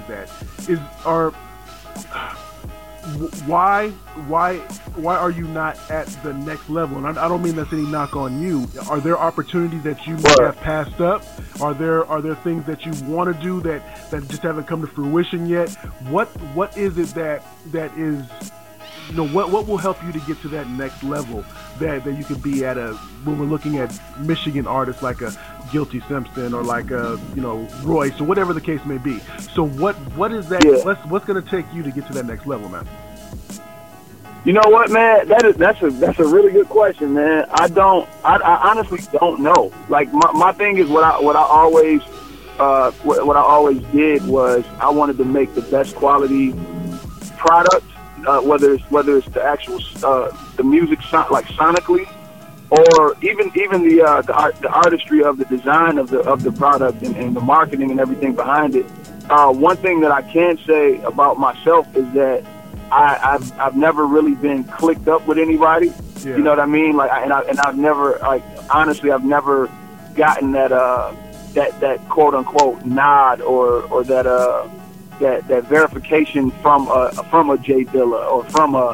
why are you not at the next level? And I don't mean that's any knock on you. Are there opportunities that you may have passed up? Are there things that you want to do that just haven't come to fruition yet? What is it that is, what will help you to get to that next level that you could be at when we're looking at Michigan artists like a Guilty Simpson or like a Royce or whatever the case may be. So what is that? Yeah. What's going to take you to get to that next level, man? You know what, man? That's a really good question, man. I honestly don't know. Like my thing is what I always did was I wanted to make the best quality product, whether it's the actual the music like sonically, or even the artistry of the design of the product and the marketing and everything behind it. One thing that I can say about myself is that I've never really been clicked up with anybody. Yeah. You know what I mean? Like, I've never, like, honestly, I've never gotten that quote unquote nod or that verification from a Jay Dilla or from a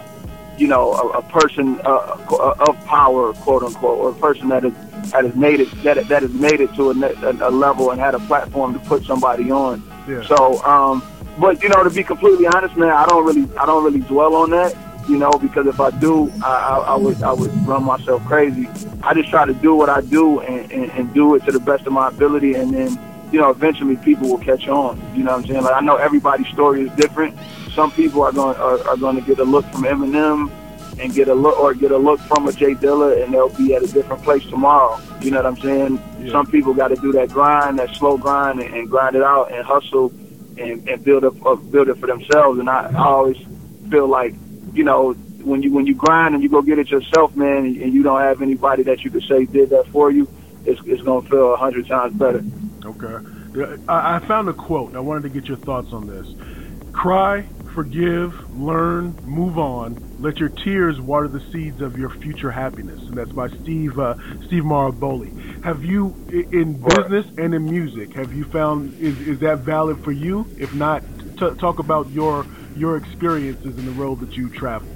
person of power, quote unquote, or a person that has made it to a level and had a platform to put somebody on. Yeah. So, but to be completely honest, man, I don't really dwell on that, because if I do, I would run myself crazy. I just try to do what I do and do it to the best of my ability, and then eventually people will catch on. You know what I'm saying? Like, I know everybody's story is different. Some people are going to get a look from Eminem and get a look from a Jay Dilla, and they'll be at a different place tomorrow. You know what I'm saying? Yeah. Some people got to do that grind, that slow grind, and grind it out and hustle and build it for themselves. And I always feel like, when you grind and you go get it yourself, man, and you don't have anybody that you could say did that for you, it's gonna feel 100 times better. Okay. I found a quote. I wanted to get your thoughts on this. Cry, forgive, learn, move on. Let your tears water the seeds of your future happiness. And that's by Steve Maraboli. Have you, in business and in music, have you found, is that valid for you? If not, talk about your experiences in the road that you travel.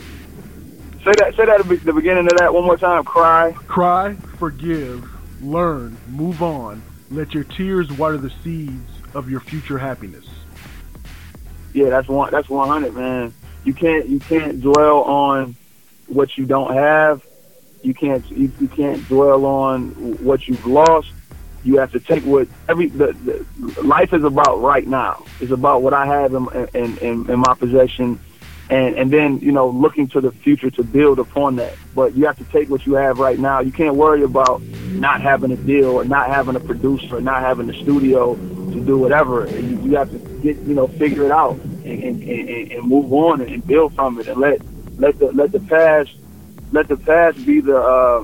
Say that at the beginning of that one more time. Cry, forgive, learn, move on. Let your tears water the seeds of your future happiness. Yeah, that's 100, man. You can't dwell on what you don't have. You can't dwell on what you've lost. You have to take what life is about right now. It's about what I have in my possession, and then looking to the future to build upon that. But you have to take what you have right now. You can't worry about not having a deal or not having a producer or not having a studio to do whatever. You have to figure it out and move on and build from it, and let the past be the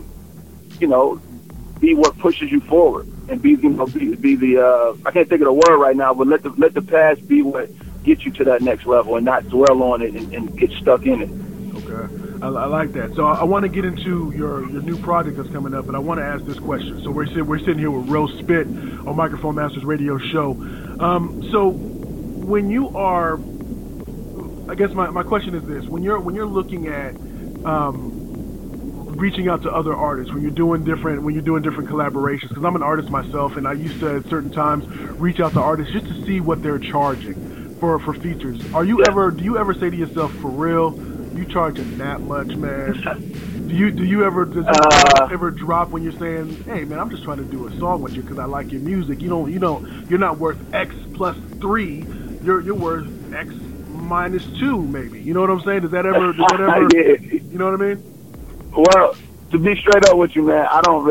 be what pushes you forward, and be the I can't think of the word right now, but let the past be what gets you to that next level, and not dwell on it and get stuck in it. Okay. I like that. So I want to get into your new project that's coming up, and I want to ask this question. So we're sitting here with Rose Spit on Microphone Masters Radio Show. So when you are, I guess my question is this: when you're looking at reaching out to other artists, when you're doing different collaborations, because I'm an artist myself, and I used to at certain times reach out to artists just to see what they're charging for features. Do you ever say to yourself, for real, you charging that much, man? Does it ever drop when you're saying, hey man, I'm just trying to do a song with you because I like your music? You're not worth X plus 3, you're worth X minus 2 maybe. You know what I'm saying? Does that ever Yeah. You know what I mean? Well, to be straight up with you, man, I don't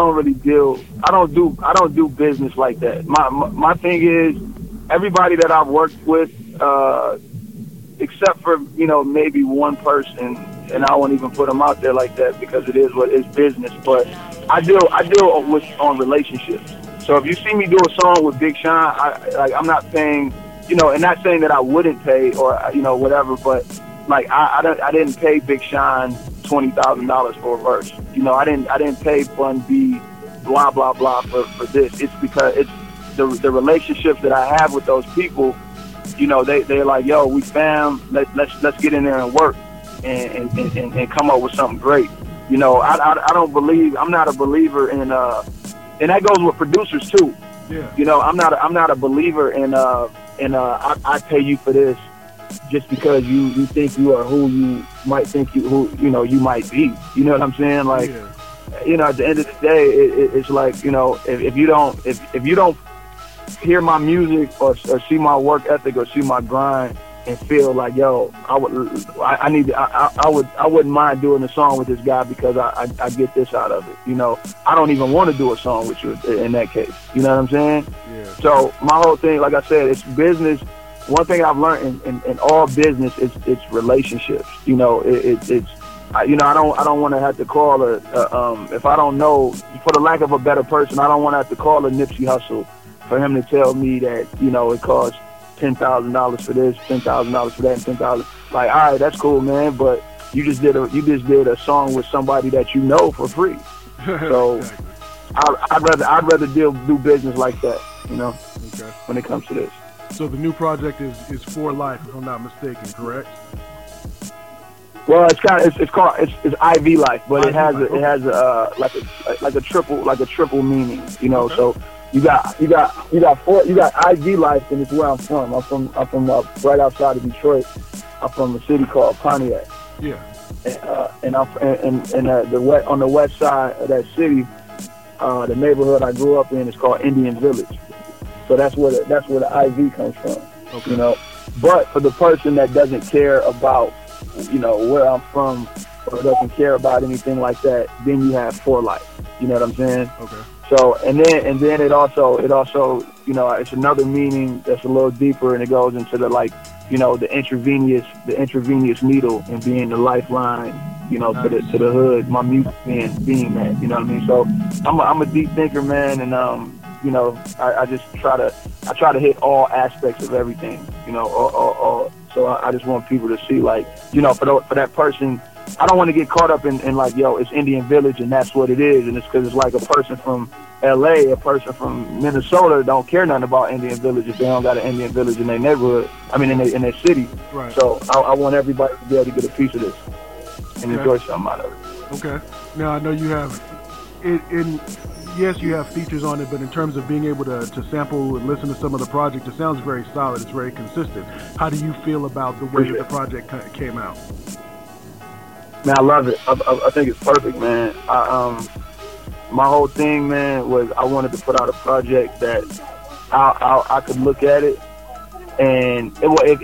do business like that. My thing is, everybody that I've worked with, except for, maybe one person, and I won't even put them out there like that because it is what is business, but I deal on relationships. So if you see me do a song with Big Sean, I'm not saying, and not saying that I wouldn't pay or, whatever, but like I didn't pay Big Sean $20,000 for a verse. I didn't pay Bun B blah blah blah for this. It's because it's the relationships that I have with those people. They're like, yo, we fam, let's get in there and work and come up with something great. I don't believe, I'm not a believer in and that goes with producers too. Yeah. I'm not a believer in I pay you for this just because you think you are who you might think you might be. You know what I'm saying? Like, at the end of the day, it's like, if you don't hear my music or see my work ethic or see my grind and feel like, yo, I wouldn't mind doing a song with this guy because I get this out of it. I don't even want to do a song with you in that case. You know what I'm saying? Yeah. So my whole thing, like I said, it's business. One thing I've learned in all business is it's relationships. I don't want to have to call if I don't know, for the lack of a better person, I don't want to have to call a Nipsey Hussle for him to tell me that, it costs $10,000 for this, $10,000 for that, and $10,000. Like, all right, that's cool, man, but you just did a song with somebody that for free. So exactly. I'd rather do business like that, okay. When it comes to this. So the new project is For Life, if I'm not mistaken, correct? Well, it's called IV Life, but it has like a triple meaning, okay. So you got IV Life, and it's where I'm from. I'm from right outside of Detroit. I'm from a city called Pontiac. Yeah. And I'm on the west side of that city, the neighborhood I grew up in is called Indian Village. So that's where the IV comes from. Okay. But for the person that doesn't care about, where I'm from or doesn't care about anything like that, then you have For Life. You know what I'm saying? Okay. So and then it also it's another meaning that's a little deeper, and it goes into the intravenous needle and being the lifeline, nice. to the hood. My music being that, you know what I mean? So I'm a deep thinker, man, and I just try to hit all aspects of everything, so I just want people to see, like, for that person, I don't want to get caught up in like, yo, it's Indian Village and that's what it is, and it's because it's like a person from LA, a person from Minnesota don't care nothing about Indian Village if they don't got an Indian Village in their neighborhood. I mean, in their city. Right. So I want everybody to be able to get a piece of this and enjoy something out of it. Okay. Now I know you have yes, you have features on it, but in terms of being able to sample and listen to some of the project, it sounds very solid. It's very consistent. How do you feel about the way the project came out? Man, I love it. I think it's perfect, man. My whole thing, man, was I wanted to put out a project that I could look at it, and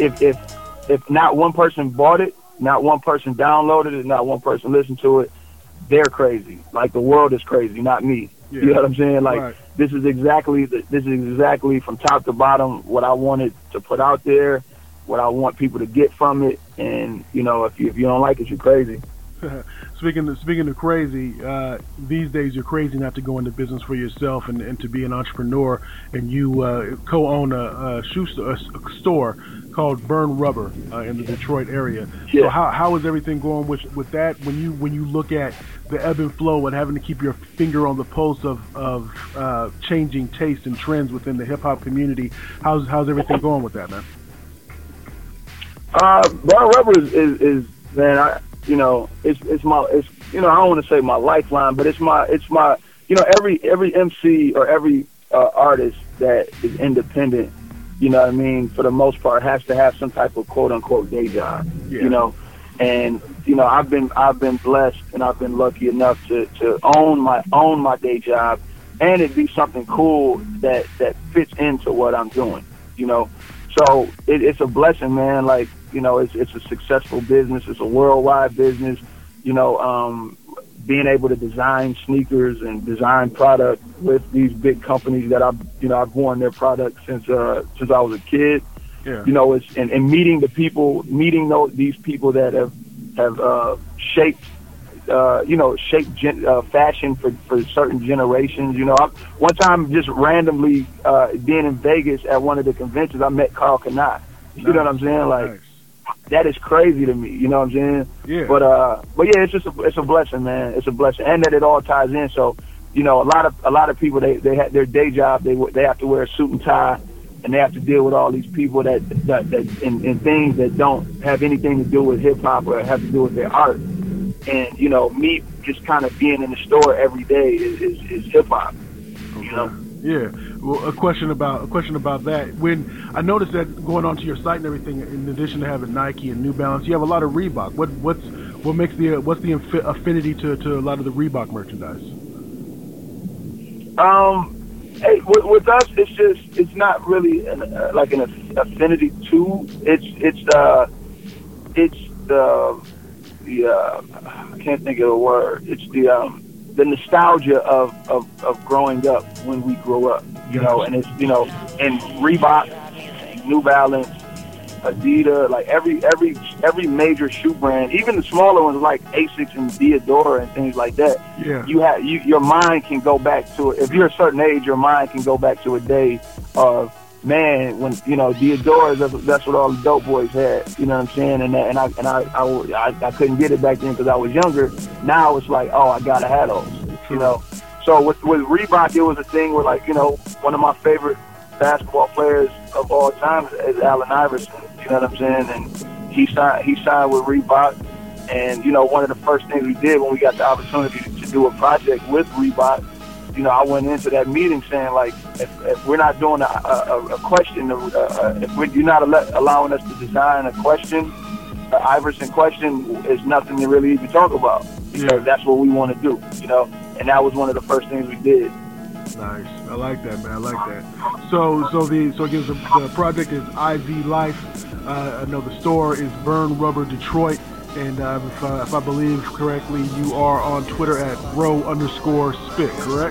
if not one person bought it, not one person downloaded it, not one person listened to it, they're crazy. Like, the world is crazy, not me. Yeah. You know what I'm saying? Like, right. This is exactly from top to bottom what I wanted to put out there, what I want people to get from it. And if you don't like it, you're crazy. Speaking of crazy, these days you're crazy not to go into business for yourself and to be an entrepreneur, and you co-own a store called Burn Rubber in the Detroit area. Yeah. So how is everything going with that? When you look at the ebb and flow and having to keep your finger on the pulse of changing tastes and trends within the hip hop community, how's everything going with that, man? Burn Rubber is man, it's my I don't want to say my lifeline, but it's my every MC or every artist that is independent, you know what I mean, for the most part has to have some type of quote unquote day job. Yeah. And I've been blessed and I've been lucky enough to own my day job, and it be something cool that fits into what I'm doing, So it's a blessing, man. Like, it's a successful business. It's a worldwide business. Being able to design sneakers and design product with these big companies that I've worn their products since I was a kid. Yeah. It's and meeting these people that have shaped fashion for certain generations. One time, just randomly being in Vegas at one of the conventions, I met Karl Kani. You know what I'm saying? Like, nice. That is crazy to me. You know what I'm saying? Yeah. But yeah, it's a blessing, man. It's a blessing, and that it all ties in. So, a lot of people they have their day job. They have to wear a suit and tie, and they have to deal with all these people that in things that don't have anything to do with hip hop or have to do with their art. And me just kind of being in the store every day is hip hop. Yeah. Well, a question about that. When I noticed that going onto your site and everything, in addition to having Nike and New Balance, you have a lot of Reebok. What's the affinity to a lot of the Reebok merchandise? Hey, with us, it's not really an affinity to. It's the I can't think of a word. It's the nostalgia of growing up when we grew up, and it's and Reebok, New Balance, Adidas, like every major shoe brand, even the smaller ones like Asics and Diadora and things like that. Yeah. Your mind can go back to it. If you're a certain age, your mind can go back to a day of, man, when Diodora, that's what all the dope boys had. You know what I'm saying? And I couldn't get it back then because I was younger. Now it's like, oh, I gotta have those. So with Reebok, it was a thing where, like, one of my favorite basketball players of all time is Allen Iverson. You know what I'm saying? And he signed with Reebok. And one of the first things we did when we got the opportunity to do a project with Reebok, I went into that meeting saying, like, if we're not doing a question, if you're not allowing us to design a question, an Iverson question, is nothing to really even talk about, because that's what we want to do, and that was one of the first things we did. Nice. I like that, man. I like that. So again, the project is IV Life. I know the store is Burn Rubber Detroit. And if I believe correctly, you are on Twitter at @row_spit, correct?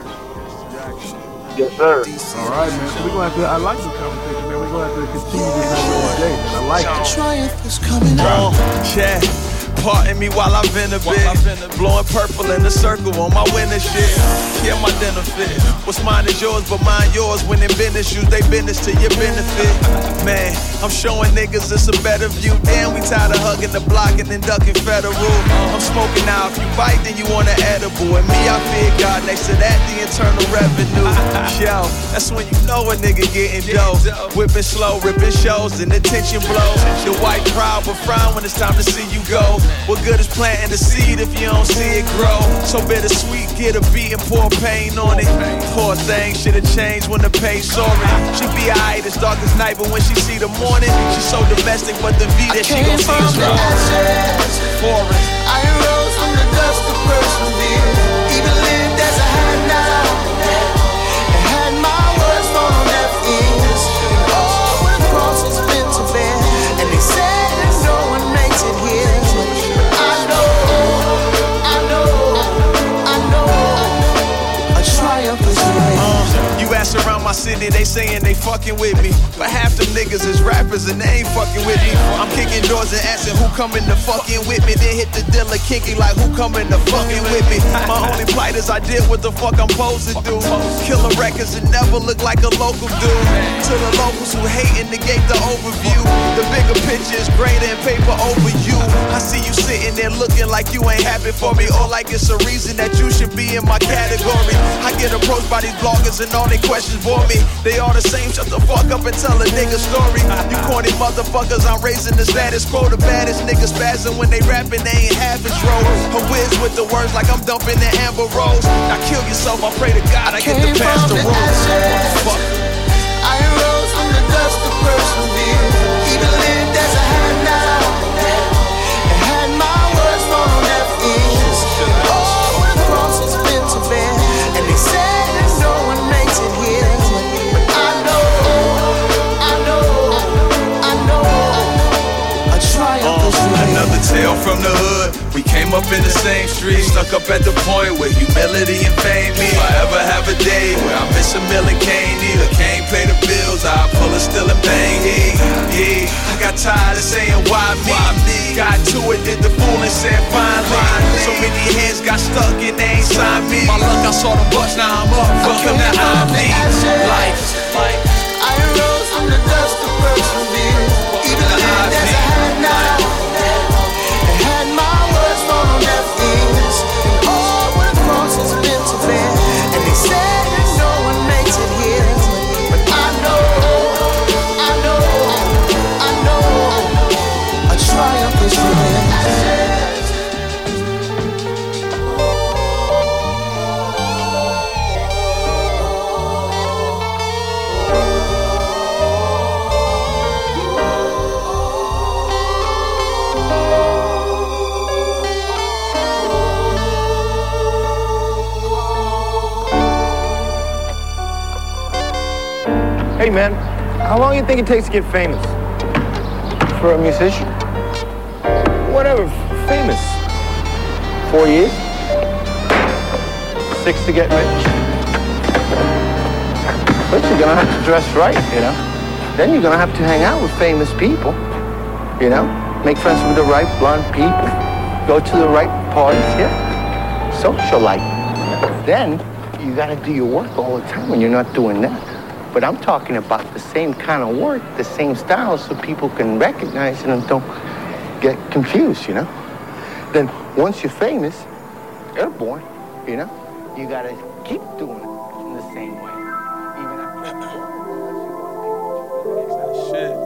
Yes, sir. All right, man. So we're going to have to, I like this conversation, man. We're going to have to continue this every day, man. I like it. Triumph is coming on. Yeah. Pardon me while I'm in a bit. Blowing purple in a circle on my winning shit. Yeah, my dinner fit. What's mine is yours, but mine yours. When in business, use they business to your benefit. Man, I'm showing niggas it's a better view. Damn, we tired of hugging the block and then ducking federal. I'm smoking now. If you bite, then you want an edible. And me, I fear God. Next to that, the internal revenue. Yo, that's when you know a nigga getting dope. Whipping slow, ripping shows, and the tension blows. The white proud, but frown when it's time to see you go. What good is planting the seed if you don't see it grow? So bittersweet, get a beat and pour pain on it. Poor thing, should've changed when the pain soaring. She be alright, it's dark as night, but when she see the morning, she's so domestic, but the V that she gon' see is foreign. I rose from the dust to persevere. Even lived as a handout. And had my words fall on deaf ears. All when the cross has been to bear. And they said that no one makes it here. You ask around my city, city, they saying they fucking with me. But half them niggas is rappers and they ain't fucking with me. I'm kicking doors and asking who coming to fucking with me. Then hit the dealer kinky like who coming to fucking with me. My only plight is I did what the fuck I'm supposed to do. Killing records and never look like a local dude. To the locals who hate and negate the overview. The bigger picture is greater and paper over you. I see you sitting there looking like you ain't happy for me, or like it's a reason that you should be in my category. I get approached by these bloggers and all their questions bore me. They all the same, shut the fuck up and tell a nigga story. You corny motherfuckers, I'm raising the status quo. The baddest niggas spazzing when they rapping, they ain't half as roll. A whiz with the words like I'm dumping the Amber Rose. Now kill yourself, I pray to God I get to pass the rules. I arose from the dust to persevere. Even lived as a handout and had my words fall on deaf ears. Oh, what a cross has been to bear. And they said that no one makes it here, but I know a triumph is real. Another tale from the hood. We came up in the same street, stuck up at the point where humility and fame meet. If I ever have a day where I miss a meal and can't eat or can't pay the bills, I pull a still and bang it. Yeah, I got tired of saying why me. Got to it, did the fool and said finally. So many heads got stuck and they ain't signed me. My luck, I saw the bust, now I'm up. Fuck them, now I'm me. Life. I arose from the dust to persevere. Even lived as a handout and had my words fall on deaf ears. And all what a cross has been to bear. And they said that no one makes it here, but I know a triumph is real. Hey man, how long do you think it takes to get famous? For a musician? Whatever, famous. 4 years? 6 to get rich? But you're gonna have to dress right, you know? Then you're gonna have to hang out with famous people, you know? Make friends with the right blonde people. Go to the right parties, yeah? Socialite. Then you gotta do your work all the time when you're not doing that. But I'm talking about the same kind of work, the same style, so people can recognize it and don't get confused, you know? Then once you're famous, airborne, you know, you gotta keep doing it in the same way. Even after shit.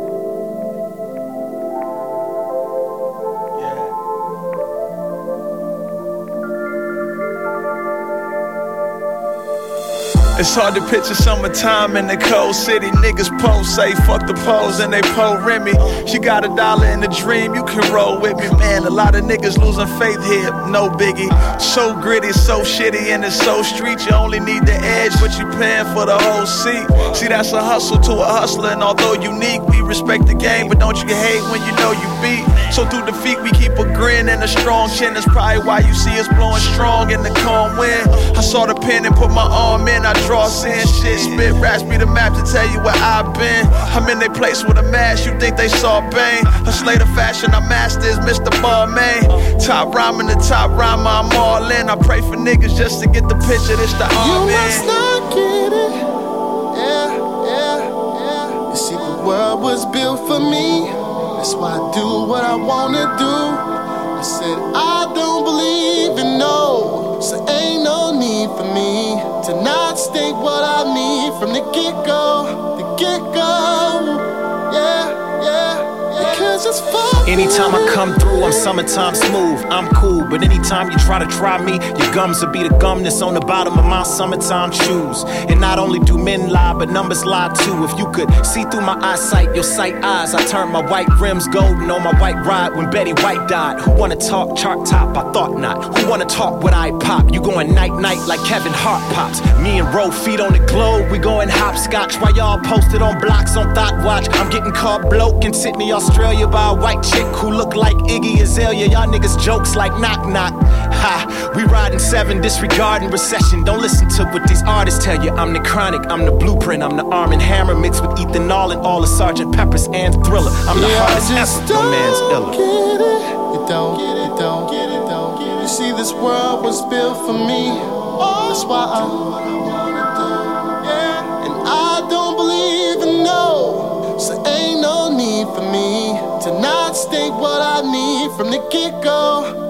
It's hard to picture summertime in the cold city. Niggas post say fuck the pose and they po Remy. She got $1 in the dream, you can roll with me, man. A lot of niggas losing faith here, no biggie. So gritty, so shitty, and it's so street. You only need the edge, but you paying for the whole seat. See, that's a hustle to a hustler, and although unique, we respect the game, but don't you hate when you know you beat. So through defeat, we keep a grin and a strong chin. That's probably why you see us blowing strong in the calm wind. I saw the pen and put my arm in. I draw sin shit, spit raps, be the map to tell you where I've been. I'm in their place with a mask, you think they saw Bane. A slate of fashion, I'm masters, Mr. Balmain. Top rhyming, the top rhymer, I'm all in. I pray for niggas just to get the picture, this the arm in. You must not get it, yeah. You see, the world was built for me. That's why I do what I wanna do. I said I don't believe in no, so ain't no need for me to not state what I need from the get-go, yeah. Because it's fun. Anytime I come through, I'm summertime smooth. I'm cool, but anytime you try to try me, your gums will be the gum that's on the bottom of my summertime shoes. And not only do men lie, but numbers lie too. If you could see through my eyesight, your sight eyes, I turned my white rims golden on my white ride when Betty White died. Who wanna talk chart top? I thought not. Who wanna talk what I pop? You going night-night like Kevin Hart pops. Me and Ro feet on the globe, we going hopscotch. While y'all posted on blocks on Thought Watch. I'm getting caught bloke in Sydney, Australia by a white chick who look like Iggy Azalea. Y'all niggas jokes like knock knock. Ha, we riding 7, disregarding recession. Don't listen to what these artists tell you. I'm the Chronic, I'm the Blueprint, I'm the Arm & Hammer mixed with ethanol and all the Sgt. Peppers and Thriller. I'm the hardest ever, no man's iller. You don't get it. You see, this world was built for me. That's why I do what I wanna do. Yeah. And I don't believe in no, so ain't no need for me to not state what I need from the get-go.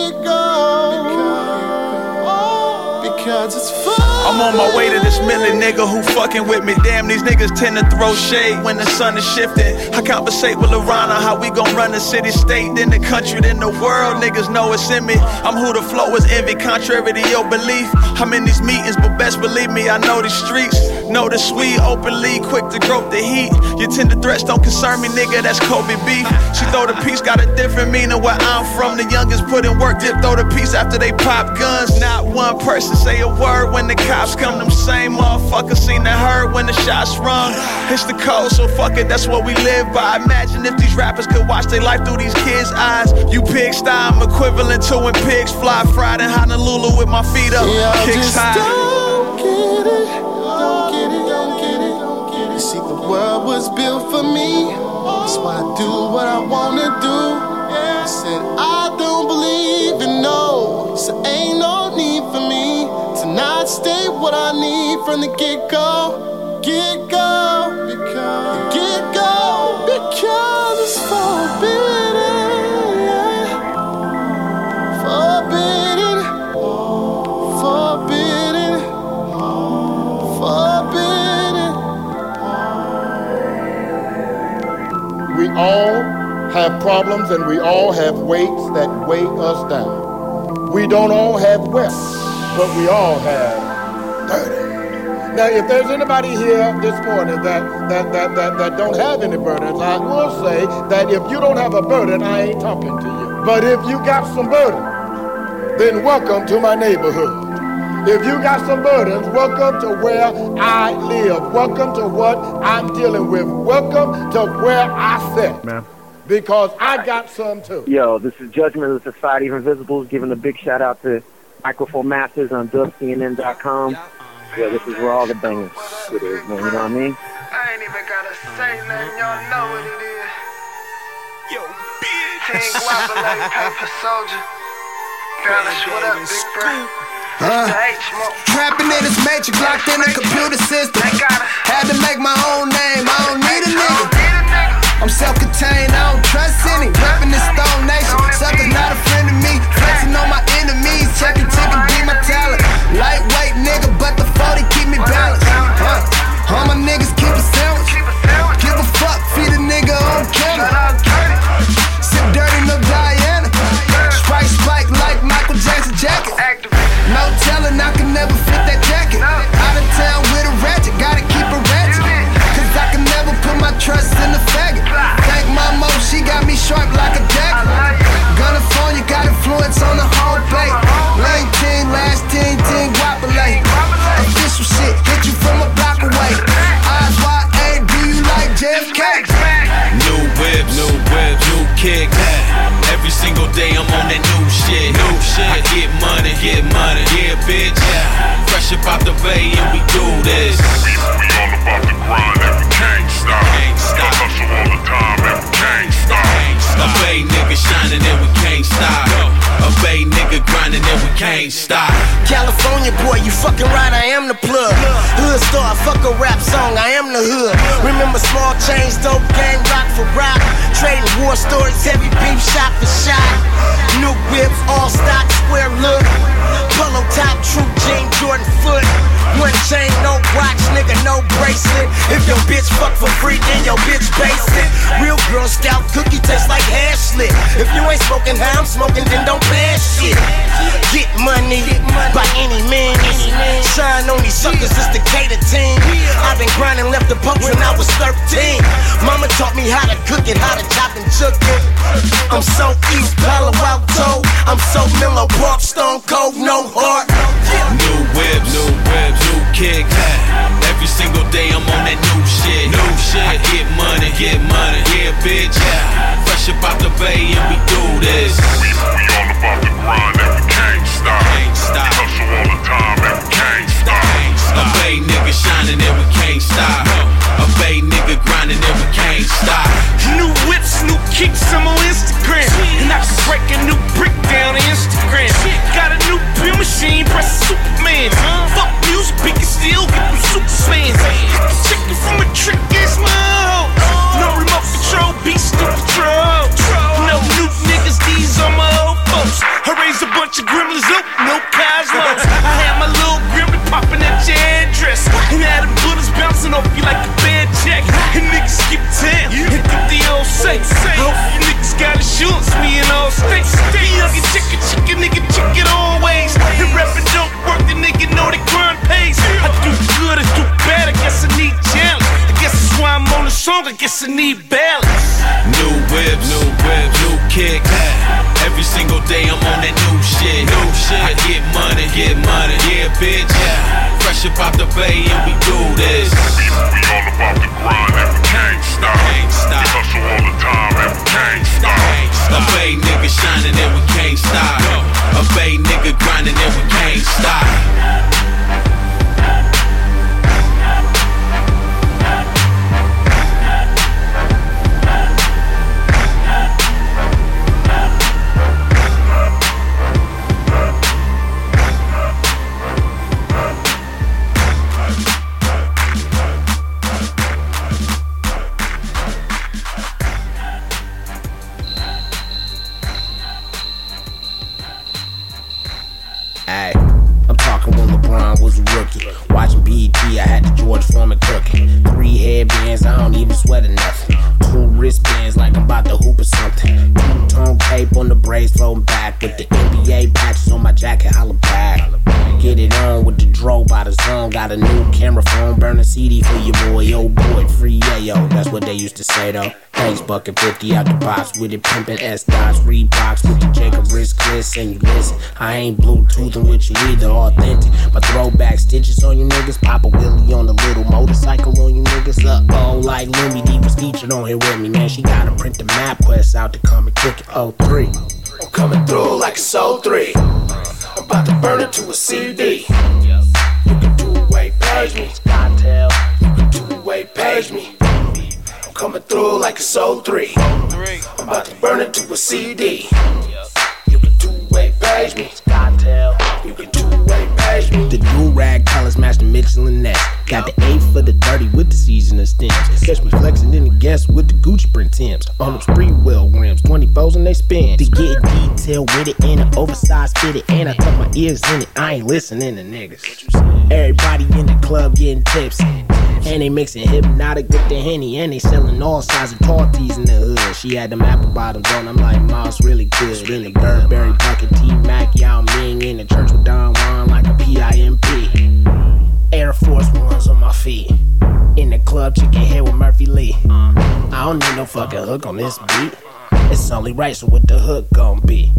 Because it's fun. I'm on my way to this million nigga who fucking with me. Damn, these niggas tend to throw shade when the sun is shifting. I conversate with Lorana, how we gon' run the city, state, then the country, then the world. Niggas know it's in me. I'm who the flow is envy, contrary to your belief. I'm in these meetings, but best believe me, I know these streets. Know the sweet, openly, quick to grope the heat. Your tender threats don't concern me, nigga, that's Kobe beef. She throw the piece, got a different meaning where I'm from. The youngest put in work, dip throw the piece after they pop guns. Not one person say a word when the cops come. Them same motherfuckers seen and heard when the shots rung. It's the code, so fuck it, that's what we live by. Imagine if these rappers could watch their life through these kids' eyes. You pigsty, I'm equivalent to when pigs fly. Fried in Honolulu with my feet up, kicks high. Don't get it. You see, the world was built for me. That's why I do what I wanna do. I said I don't believe in no, so ain't no need for me to not state what I need from the get-go. Because it's forbidden. We all have problems and we all have weights that weigh us down. We don't all have wealth, but we all have burden. Now, if there's anybody here this morning that don't have any burdens, I will say that if you don't have a burden, I ain't talking to you. But if you got some burden, then welcome to my neighborhood. If you got some burdens, welcome to where I live. Welcome to what I'm dealing with. Welcome to where I sit. Man. Because I got some too. Yo, this is Judgment of the Society of Invisibles, giving a big shout out to Microphone Masters on dubcnn.com. Yeah, this is where all the bangers it is, man. You know what I mean? I ain't even gotta say nothing, y'all know what it is. Yo, bitch. King Guapa like Paper Soldier. Dallas, what up, big bro? Trapping in this matrix, locked in a computer system. Had to make my own name, I don't need a nigga. I'm self-contained, I don't trust any. Rapping this Stone Nation, suckers not a friend of me. Flexing on my enemies, checking ticket, be my talent. Lightweight nigga, but the 40 keep me balanced. All my niggas keep a sandwich. Give a fuck, feed a nigga on camera. Sip dirty, no Diana. Sprite spike like Michael Jackson jacket. No telling, I can never fit that jacket. Out of town with a ratchet, gotta keep a ratchet. Cause I can never put my trust in the faggot. Thank my mo, she got me sharp like a dagger. Gunna phone, you got influence on the whole plate. Lane team, last team, Guapa late. Official shit, hit you from a block away. Eyes wide, A, do you like JFK? New whips, new kick. Every single day I'm on that new shit. I get money, yeah, bitch. Fresh up out the bay and we do this. We all about the grind and we can't stop. Hustle all the time and we can't stop. A bay nigga shining and we can't stop. A bay nigga grinding and we can't stop. California boy, you fucking right, I am the plug. Hood star, fuck a rap song, I am the hood. Remember small chains, dope gang, rock for rock. Trading war stories, heavy beef, shot for shot. New whips, all stock, square look. Polo top, true jean, Jordan foot. One chain, no watch, nigga, no bracelet. If your bitch fuck for free, then your bitch basic. Real Girl Scout cookie tastes like hair slit. If you ain't smoking how I'm smoking, then don't pass shit. Get money by any means. Shine on these suckers, it's the Cater team. I've been grinding, left the pump when I was 13. Mama taught me how to cook it, how to chop and chuck it. I'm so East Palo Alto. I'm so Mellow Park, Stone Cold, no heart. New whips, new kick. Every single day I'm on that new shit. I get money, yeah, bitch. Fresh up out the bay and we do this. We all about the grind and we can't stop. We hustle all the time and we can't stop. A bay nigga shining and we can't stop. A bay nigga grinding and we can't stop. New whips, new kicks, I'm on Instagram. And I just break a new brick down on Instagram. Got a new bill machine, press Superman. Fuck music, we can still get them Supermans. Chicken from a trick ass mode. No remote control, beast to patrol. No new niggas, these are my old folks. I raised a bunch of gremlins, no cosmos. I had my little gremlin popping that your address. And had them bullets bouncing off you like a bad check. And niggas skip town, hit the old safe. I hope you niggas got insurance, we in all states. Youngin' chicken, nigga, chicken always. The rapping don't work, the nigga know the grind pays. I do good, I do bad, I guess I need challenge. I guess that's why I'm on the song, I guess I need balance. New whips, new kick. Every single day I'm on that new shit. I get money, yeah, bitch. Fresh up out the bay and we do this. We all about the grind and we can't stop. We hustle all the time and we can't stop. A bay nigga shining and we can't stop. A bay nigga grinding and we can't stop. Ay, I'm talking when LeBron was a rookie. Watching BET, I had the George Foreman cooking. 3 headbands, I don't even sweat or nothing. 2 wristbands like I'm about to hoop or something. 2-tone tape on the braids floating back. With the NBA patches on my jacket, holla back. Get it on with the dro by the zone. Got a new camera phone, burn a CD for your boy. Oh boy, free yayo, that's what they used to say though. Thanks, bucket 50 out the box with it pimpin' S-Dots, Reeboks with the Jacob wrist clips. And you listen, I ain't Bluetoothing with you either, authentic. My throwback stitches on you niggas, pop a wheelie on the little motorcycle on you niggas. Uh-oh, like Lemmy D was featured on here with me, man. She gotta print the MapQuest out to come and kick it. 03, I'm coming through like it's 03. I'm about to burn it to a CD. You can two-way page me, Skytel. You can two-way page me. I'm coming through like it's 03. I'm about to burn it to a CD. You can two-way page me, Skytel. You can two-way page me. The do-rag colors match the Michelin Ness. Got the 8 for the 30 with the seasoning stems. Catch me flexing in the guest with the Gucci print Timbs. On them spree wheel rims, 24s and they spin. To get detail with it and an oversized fitted. And I tuck my ears in it, I ain't listening to niggas. Everybody in the club getting tips. And they mixing Hypnotic with the Henny. And they selling all sizes of tall-tees in the hood. She had them apple bottoms on, I'm like, Moss really good. In the Burberry bucket, T-Mac, Yao Ming. In the church with Don Juan like a P.I.M.P. Air Force Ones on my feet. In the club, chicken head with Murphy Lee. I don't need no fucking hook on this beat. It's only right, so what the hook gon' be?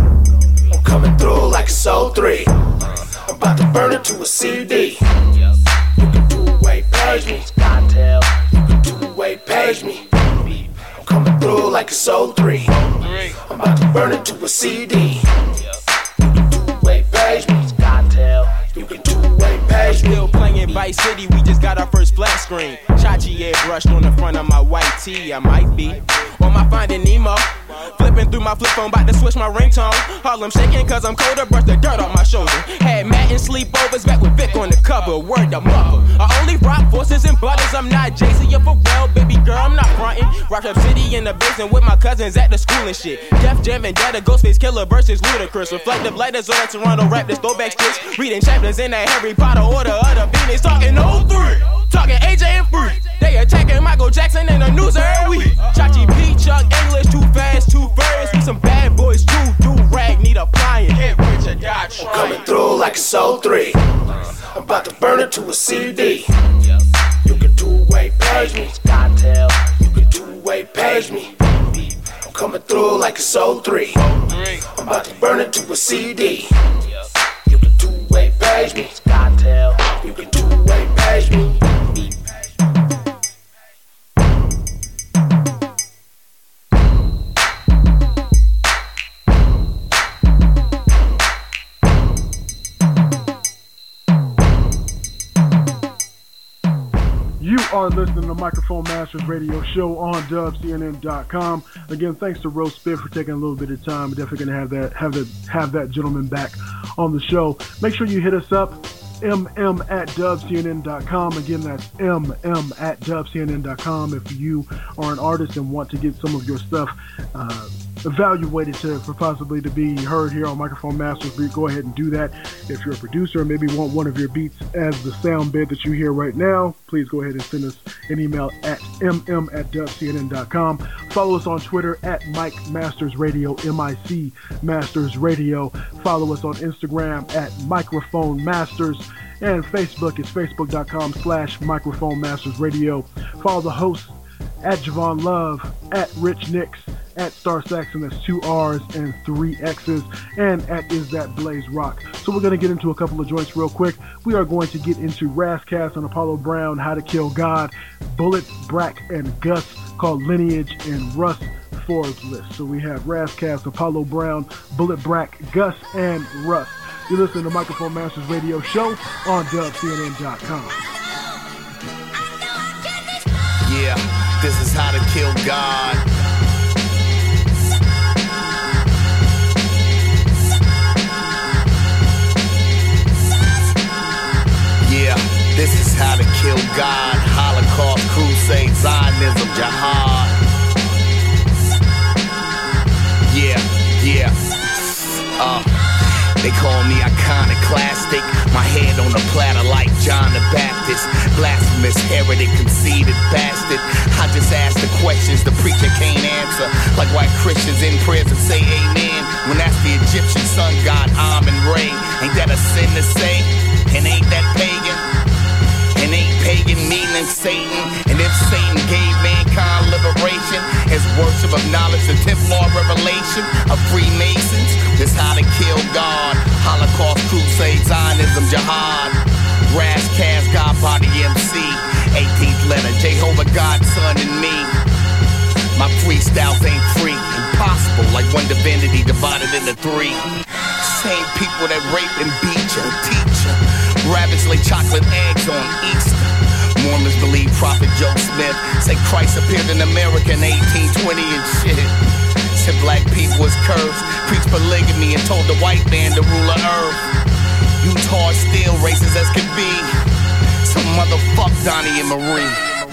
I'm coming through like it's 03. I'm about to burn it to a CD. You can two-way page me, Skytel. You can two-way page me. I'm coming through like it's 03. I'm about to burn it to a CD. You can two-way page me, Skytel. You can two-way page me. Still playing Vice City, we just got our first flat screen. Chachi airbrushed on the front of my white tee. I might be on my Finding Nemo. Flipping through my flip phone, about to switch my ringtone. Harlem shaking cause I'm colder, brush the dirt off my shoulder. Had Matt and sleepovers back with Vic on the cover. Word to mother. I only rock forces and butters, I'm not Jay-Z or Pharrell. Baby girl, I'm not frontin'. Rock up city in the basement with my cousins at the school and shit. Def Jam and Dada, Ghostface Killer versus Ludacris. Reflective lighters on that Toronto rap, this throwback sticks. Reading chapters in that Harry Potter order of the Phoenix. Talking 03, talking AJ and Free. They attacking Michael Jackson in the news every week. Chachi P, Chuck English, too fast, too furious. We some bad boys too, do rag, need applying. Get rich or die trying. I'm coming through like it's 03. I'm about to burn it to a CD. You can two-way page me, Skytel. You can two-way page me. I'm coming through like it's 03. I'm about to burn it to a CD. You can two-way page me, Skytel. You can two-way page me. are listening to Microphone Masters Radio Show on dubcnn.com. Again, thanks to Rose Spiff for taking a little bit of time. We're definitely going to have that gentleman back on the show. Make sure you hit us up, mm@dubcnn.com. Again, that's mm@dubcnn.com. If you are an artist and want to get some of your stuff evaluated for possibly to be heard here on Microphone Masters, go ahead and do that. If you're a producer and maybe want one of your beats as the sound bed that you hear right now, please go ahead and send us an email at mm@dubcnn.com. Follow us on Twitter at Mike Masters Radio, MIC Masters Radio. Follow us on Instagram at Microphone Masters. And Facebook is facebook.com/Microphone Masters Radio. Follow the hosts at Javon Love, at Rich Nix, at Star Saxon, that's 2 R's and 3 X's, and at Is That Blaze Rock. So we're going to get into a couple of joints real quick. We are going to get into Razzcast and Apollo Brown, How to Kill God, Bullet, Brack, and Gus, called Lineage, and Russ Forbes List. So we have Razzcast, Apollo Brown, Bullet, Brack, Gus, and Russ. You're listening to Microphone Masters Radio Show on dubcnn.com. Yeah, this is How to Kill God. Yeah, this is How to Kill God. Holocaust, crusade, Zionism, jihad. Yeah. They call me iconoclastic. My head on a platter like John the Baptist. Blasphemous, heretic, conceited bastard. I just ask the questions the preacher can't answer. Like white Christians in prison say amen when that's the Egyptian sun god Amun-Re. Ain't that a sin to say? And ain't that pagan? And ain't pagan meaning Satan? And if Satan gave mankind liberation, his worship of knowledge, the Templar revelation of Freemasons, this How to Kill God. Holocaust, crusade, Zionism, jihad. Razzcast, God Body MC. 18th letter, Jehovah, God, Son, and me. My freestyles ain't free, impossible, like one divinity divided into 3. Same people that rape and beat you, teach you. Rabbits lay chocolate eggs on Easter. Mormons believe Prophet Joe Smith say Christ appeared in America in 1820 and shit. Said black people was cursed, preached polygamy and told the white man to rule the earth. Utah is still racist as could be. Some motherfuck Donnie and Marie.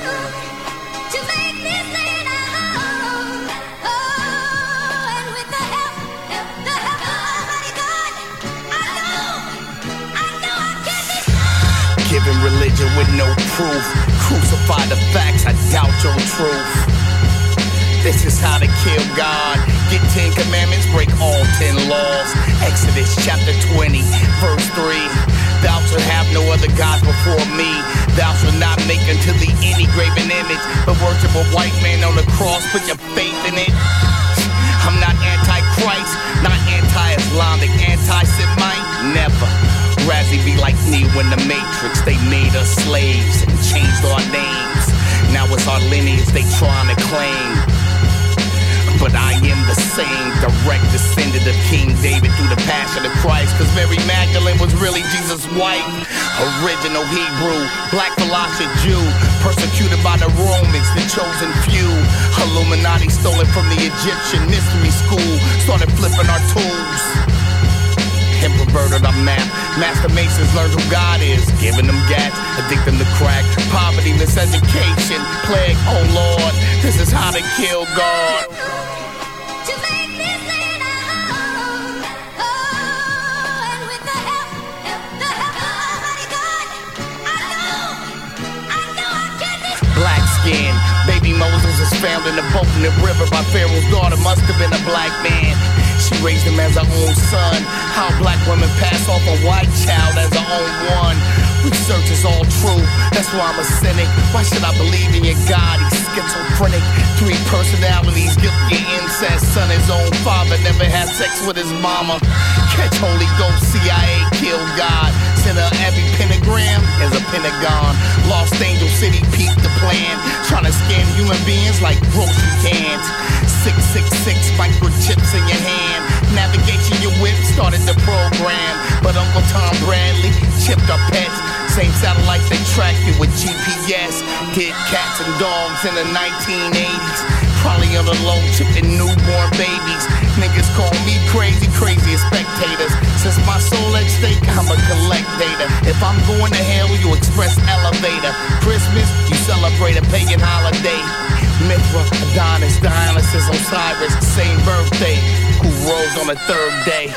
Giving religion with no proof. Crucify the facts, I doubt your truth. This is How to Kill God. Get 10 commandments, break all 10 laws. Exodus chapter 20, verse 3. Thou shalt have no other gods before me. Thou shalt not make unto thee any graven image, but worship a white man on the cross, put your faith in it. I'm not anti-Christ, not anti-Islamic, anti-Semite, never. Razzie be like me when the Matrix, they made us slaves and changed our names. Now it's our lineage they trying to claim. But I am the same, direct descendant of King David through the passion of Christ. Cause Mary Magdalene was really Jesus' wife. Original Hebrew, black philosopher Jew. Persecuted by the Romans, the chosen few. Illuminati stole it from the Egyptian mystery school. Started flipping our tools and perverted our map. Master Masons learned who God is, giving them gats, addict them to crack, poverty, miseducation, plague, oh Lord, this is How to Kill God. Black skin, baby Moses was found in a boat in the river by Pharaoh's daughter, must have been a black man. She raised him as her own son. How black women pass off a white child as her own one. Research is all true, that's why I'm a cynic. Why should I believe in your God? He's schizophrenic. 3 personalities, guilty of incest. Son, his own father, never had sex with his mama. Catch Holy Ghost, CIA, kill God. Center of every pentagram is a pentagon. Lost Angel City, peep the plan. Trying to scan human beings like grocery cans. 666 microchips in your hand. Navigation your whip started the program. But Uncle Tom Bradley chipped our pets. Same satellites, they track you with GPS. Hit cats and dogs in the 1980s. Probably on the low, chipping newborn babies. Niggas call me crazy, crazy as spectators. Since my soul at stake, I'ma collect data. If I'm going to hell, you express elevator. Christmas, you celebrate a pagan holiday. Mithra, Adonis, Dionysus, Osiris, same birthday. Who rose on the third day?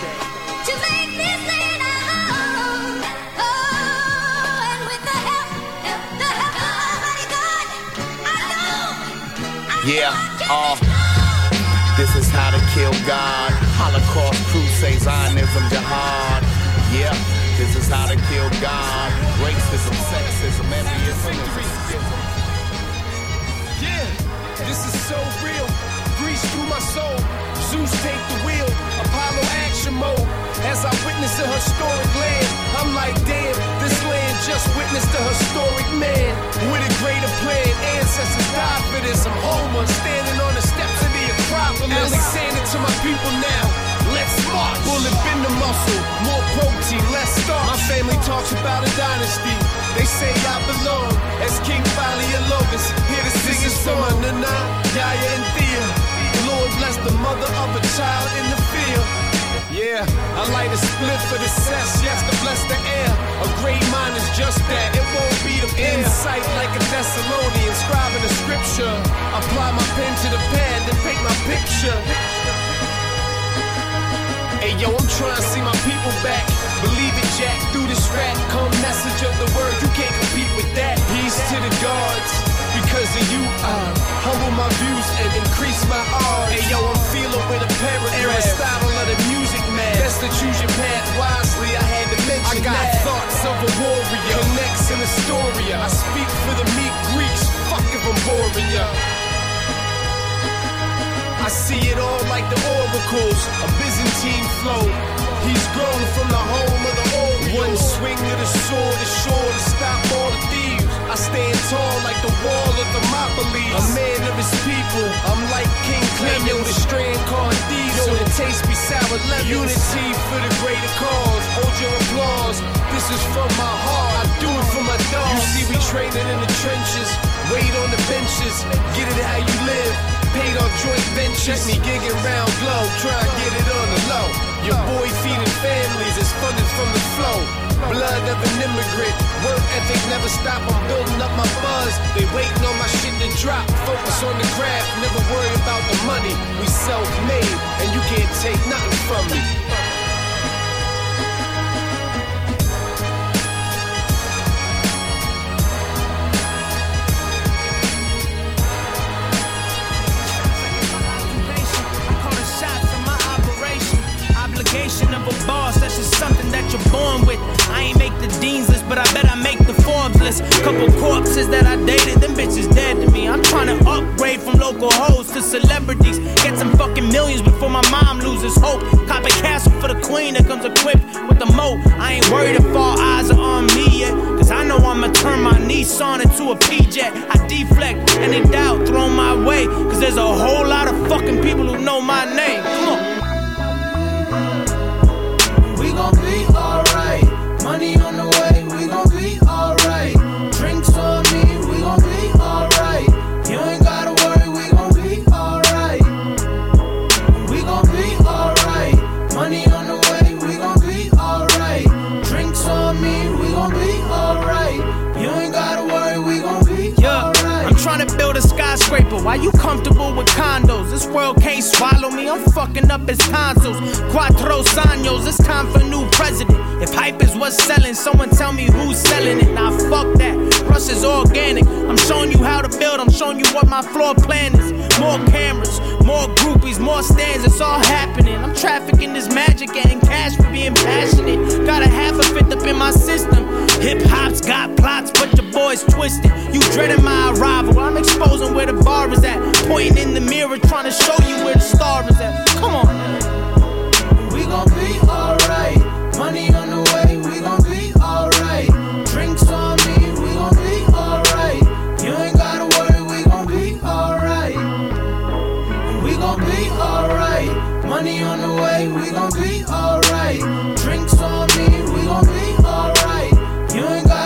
Yeah, this is how to kill God. Holocaust, crusades, Zionism, jihad. Yeah, this is how to kill God. Racism, sexism, atheism, and racism. Yeah, this is so real. Grease through my soul. Zeus take the wheel. Apollo action mode. As I witness a historic land, I'm like, damn, this land just witnessed a historic man with a greater plan. Ancestors died for this. I'm Homer, standing on the steps of the Acropolis. Alexander to my people now. Let's march. Bullet bend the muscle, more protein, less starch. My family talks about a dynasty. They say I belong as King Paleologus. Here to sing his song, Nana, Yaya, and Thea. The Lord bless the mother of a child in the field. Yeah, I light a split for the cess, yes, to bless the air. A great mind is just that, it won't be the insight like a Thessalonian, scribing the scripture. Apply my pen to the pad, then paint my picture. Hey yo, I'm trying to see my people back. Believe it, Jack, through this rap. Come message of the word, you can't compete with that. Peace to the gods, because of you, I humble my views and increase my odds. Hey yo, I'm feeling with a paragraph. Aristotle of the music man. Best to choose your path wisely, I had to mention I got that. Thoughts of a warrior, connects in Astoria. I speak for the meek Greeks, fuck if I'm boring ya. I see it all like the oracles, a Byzantine flow. He's grown from the home of the Orient. One swing of the sword is sure to stop all the thieves. I stand tall like the wall of Thermopylae. A man of his people, I'm like King Cleo, the strand Cardido, the taste be sour lemon. Unity for the greater cause, hold your applause. This is from my heart, I do it for my dogs. You see we training in the trenches, wait on the benches, get it how you live. Paid off joint ventures, me gigging round glow, try to get it on the low. Your boy feeding families is funded from the flow. Blood of an immigrant, work ethic never stop. I'm building up my buzz, they waiting on my shit to drop. Focus on the craft, never worry about the money. We self-made, and you can't take nothing from me. Of a boss, that's just something that you're born with. I ain't make the dean's list, but I bet I make the Forbes list. Couple corpses that I dated, them bitches dead to me. I'm trying to upgrade from local hoes to celebrities. Get some fucking millions before my mom loses hope. Cop a castle for the queen that comes equipped with the moat. I ain't worried if all eyes are on me yet, cause I know I'ma turn my Nissan into a P-Jet. I deflect any doubt thrown my way, cause there's a whole lot of fucking people who know my name. Come on. We gon' be alright. Money on the way, we gon' be alright. Drinks on me, we gon' be alright. You ain't gotta worry, we gon' be alright. We gon' be alright. Money on the way, we gon' be alright. Drinks on me, we gon' be alright. You ain't gotta worry, we gon' be alright. I'm trying to build a skyscraper. Why you comfortable with condos? This world can't swallow me. I'm fucking up his consoles. Cuatro años. It's time for a new president. If hype is what's selling, someone tell me who's selling it. Nah, fuck that. Rush is organic. I'm showing you how to build. I'm showing you what my floor plan is. More cameras, more groupies, more stands. It's all happening. I'm trafficking this magic, getting cash for being passionate. Got a half a fifth up in my system. Hip hop's got plots, but your boy's twisted. You dreading my arrival. I'm exposing where the bar is at. Pointing in the mirror, trying to show you where the star is at. Come on. We gon' be alright. Money on the way, we gon' be alright. Drinks on me, we gon' be alright. You ain't gotta worry, we gon' be alright. We gon' be alright. Money on the way, we gon' be alright. Drinks on me, we gon' be alright. You ain't gotta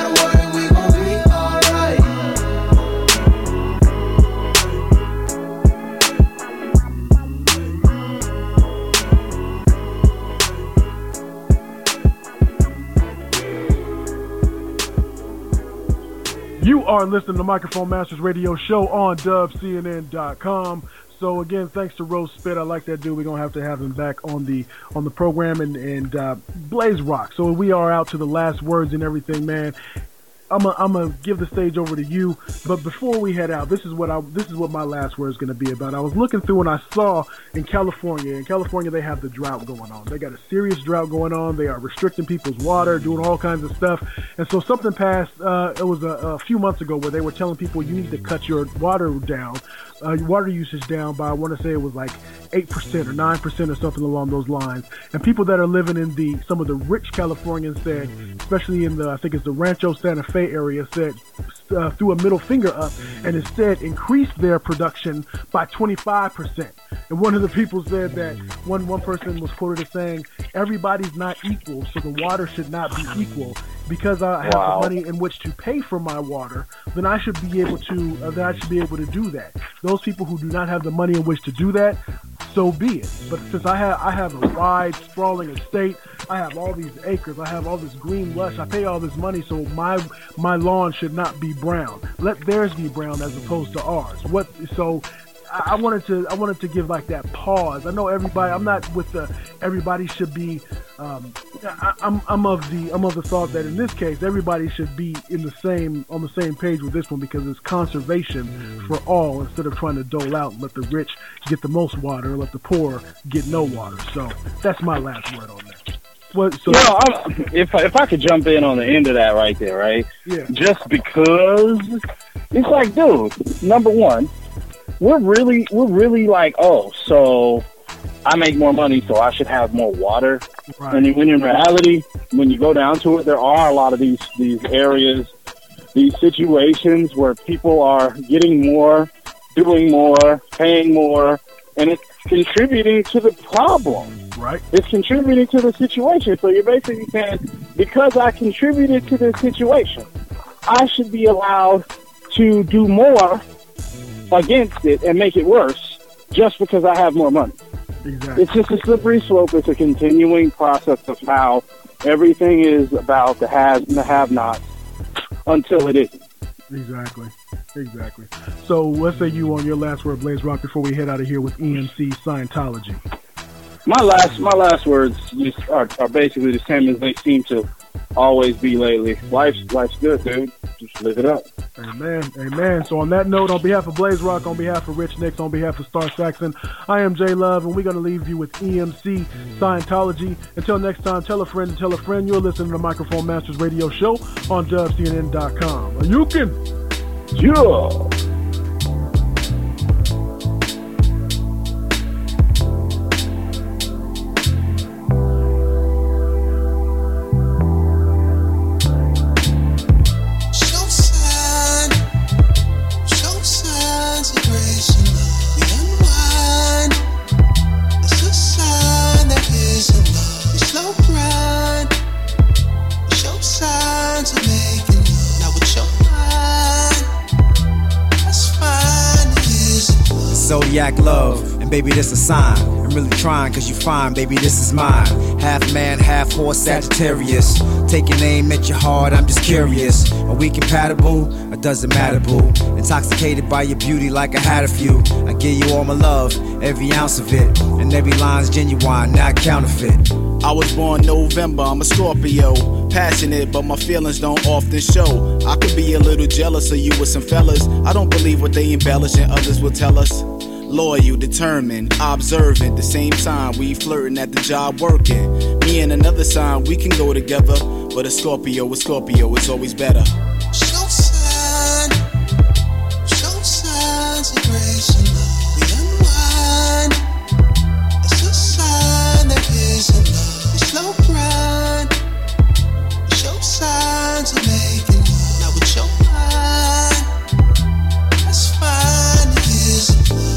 You are listening to Microphone Masters Radio Show on dubcnn.com. So again, thanks to Rose Spit. I like that dude. We're gonna have to have him back on the program and Blaze Rock. So we are out to the last words and everything, man. I'm gonna give the stage over to you, but before we head out, this is what my last word is gonna be about. I was looking through and I saw in California they have the drought going on. They got a serious drought going on. They are restricting people's water, doing all kinds of stuff. And so something passed. It was a few months ago where they were telling people you need to cut your water down. Water usage down by, I want to say it was like 8% or 9% or something along those lines. And people that are living in some of the rich Californians said, especially in I think it's the Rancho Santa Fe area, said, threw a middle finger up and instead increased their production by 25%. And one of the people said that one person was quoted as saying, everybody's not equal, so the water should not be equal. Because I have the money in which to pay for my water, then I should be able to do that. Those people who do not have the money in which to do that, so be it. But since I have a wide, sprawling estate, I have all these acres, I have all this green lush, I pay all this money, so my lawn should not be brown. Let theirs be brown as opposed to ours. I wanted to give like that pause. I know everybody. I'm not with the everybody should be. I'm of the thought that in this case everybody should be on the same page with this one, because it's conservation for all instead of trying to dole out and let the rich get the most water and let the poor get no water. So that's my last word on that. If I could jump in on the end of that right there, right? Yeah. Just because it's like, dude, number one, we're really like, oh, so I make more money, so I should have more water. Right. And when in reality, when you go down to it, there are a lot of these areas, these situations where people are getting more, doing more, paying more, and it's contributing to the problem. Right. It's contributing to the situation. So you're basically saying, because I contributed to this situation, I should be allowed to do more against it and make it worse just because I have more money. Exactly. It's just a slippery slope. It's a continuing process of how everything is about the haves and the have-nots until it isn't. Exactly. So let's say you on your last word, Blaze Rock, before we head out of here with EMC Scientology. My last words are basically the same as they seem to always be lately. Life's good, dude. Just live it up. Amen. So on that note, on behalf of Blaze Rock, on behalf of Rich Nicks, on behalf of Star Saxon, I am J Love, and we're going to leave you with EMC Scientology. Until next time, tell a friend to tell a friend. You're listening to Microphone Masters Radio Show on dubcnn.com. And you can... Yeah! Zodiac love, and baby, this a sign. I'm really trying, cause you fine, baby, this is mine. Half man, half horse, Sagittarius. Taking aim at your heart, I'm just curious. Are we compatible, or does it matter, boo? Intoxicated by your beauty like I had a few. I give you all my love, every ounce of it. And every line's genuine, not counterfeit. I was born November, I'm a Scorpio. Passionate, but my feelings don't often show. I could be a little jealous of you with some fellas. I don't believe what they embellish and others will tell us. Loyal, determined, observant. The same time we flirting at the job working. Me and another sign, we can go together. But a Scorpio with Scorpio is always better. Show signs of grace and love. We unwind. It's a sign that isn't love. We slow grind. Show signs of making love. Now with your mind, that's fine. It isn't love.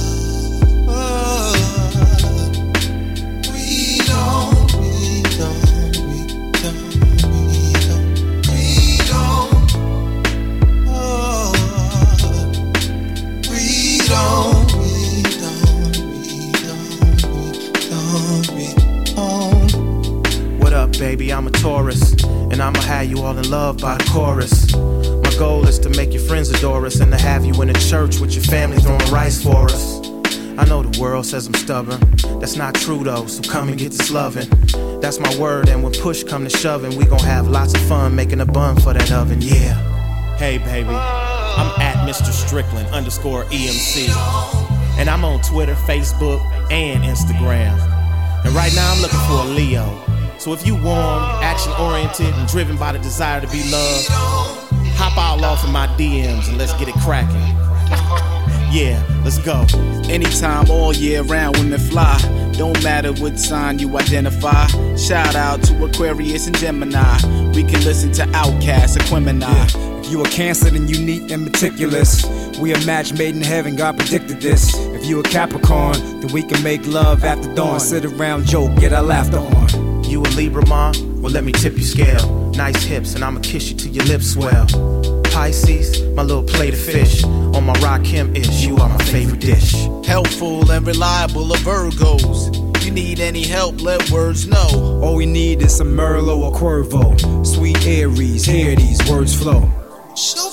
What up, baby? I'm a Taurus, and I'ma have you all in love by the chorus. My goal is to make your friends adore us and to have you in a church with your family throwing rice for us. I know the world says I'm stubborn. That's not true though, so come and get this lovin'. That's my word, and when push come to shovin', we gon' have lots of fun making a bun for that oven, yeah. Hey baby, I'm at Mr. Strickland _EMC. And I'm on Twitter, Facebook, and Instagram. And right now I'm looking for a Leo. So if you warm, action-oriented, and driven by the desire to be loved, hop all off in my DMs and let's get it cracking. Yeah, let's go. Anytime, all year round, women fly. Don't matter what sign you identify. Shout out to Aquarius and Gemini. We can listen to Outkast, Aquemini. Yeah. If you a Cancer, then you neat and meticulous. We a match made in heaven, God predicted this. If you a Capricorn, then we can make love after dawn. Sit around, joke, get our laughter on. You a Libra, ma? Well, let me tip your scale. Nice hips, and I'ma kiss you till your lips swell. Pisces, my little plate of fish. On my Rakim-ish, you are my favorite dish. Helpful and reliable are Virgos. You need any help, let words know. All we need is some Merlot or Cuervo. Sweet Aries, hear these words flow. Show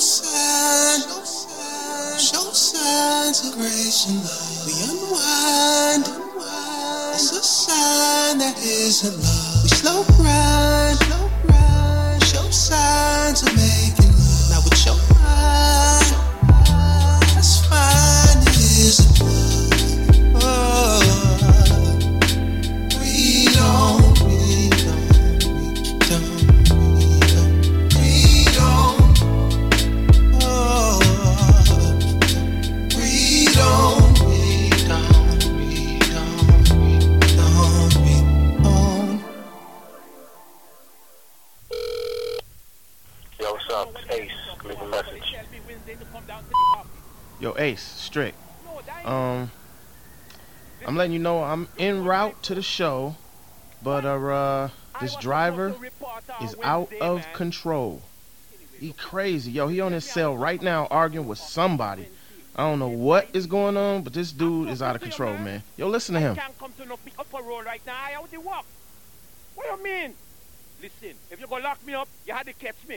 signs of grace and love. We unwind. It's a sign that isn't love. We slow grind. Show signs of making love. Now with your mind, that's fine. It isn't love. Oh, we don't. Yo, Ace, Strick. I'm letting you know I'm en route to the show, but this driver is out of control. He crazy, yo. He on his cell right now arguing with somebody. I don't know what is going on, but this dude is out of control, man. Yo, listen to him. Can't come to no pick up a road right now. I have to walk. What do you mean? Listen, if you go lock me up, you had to catch me.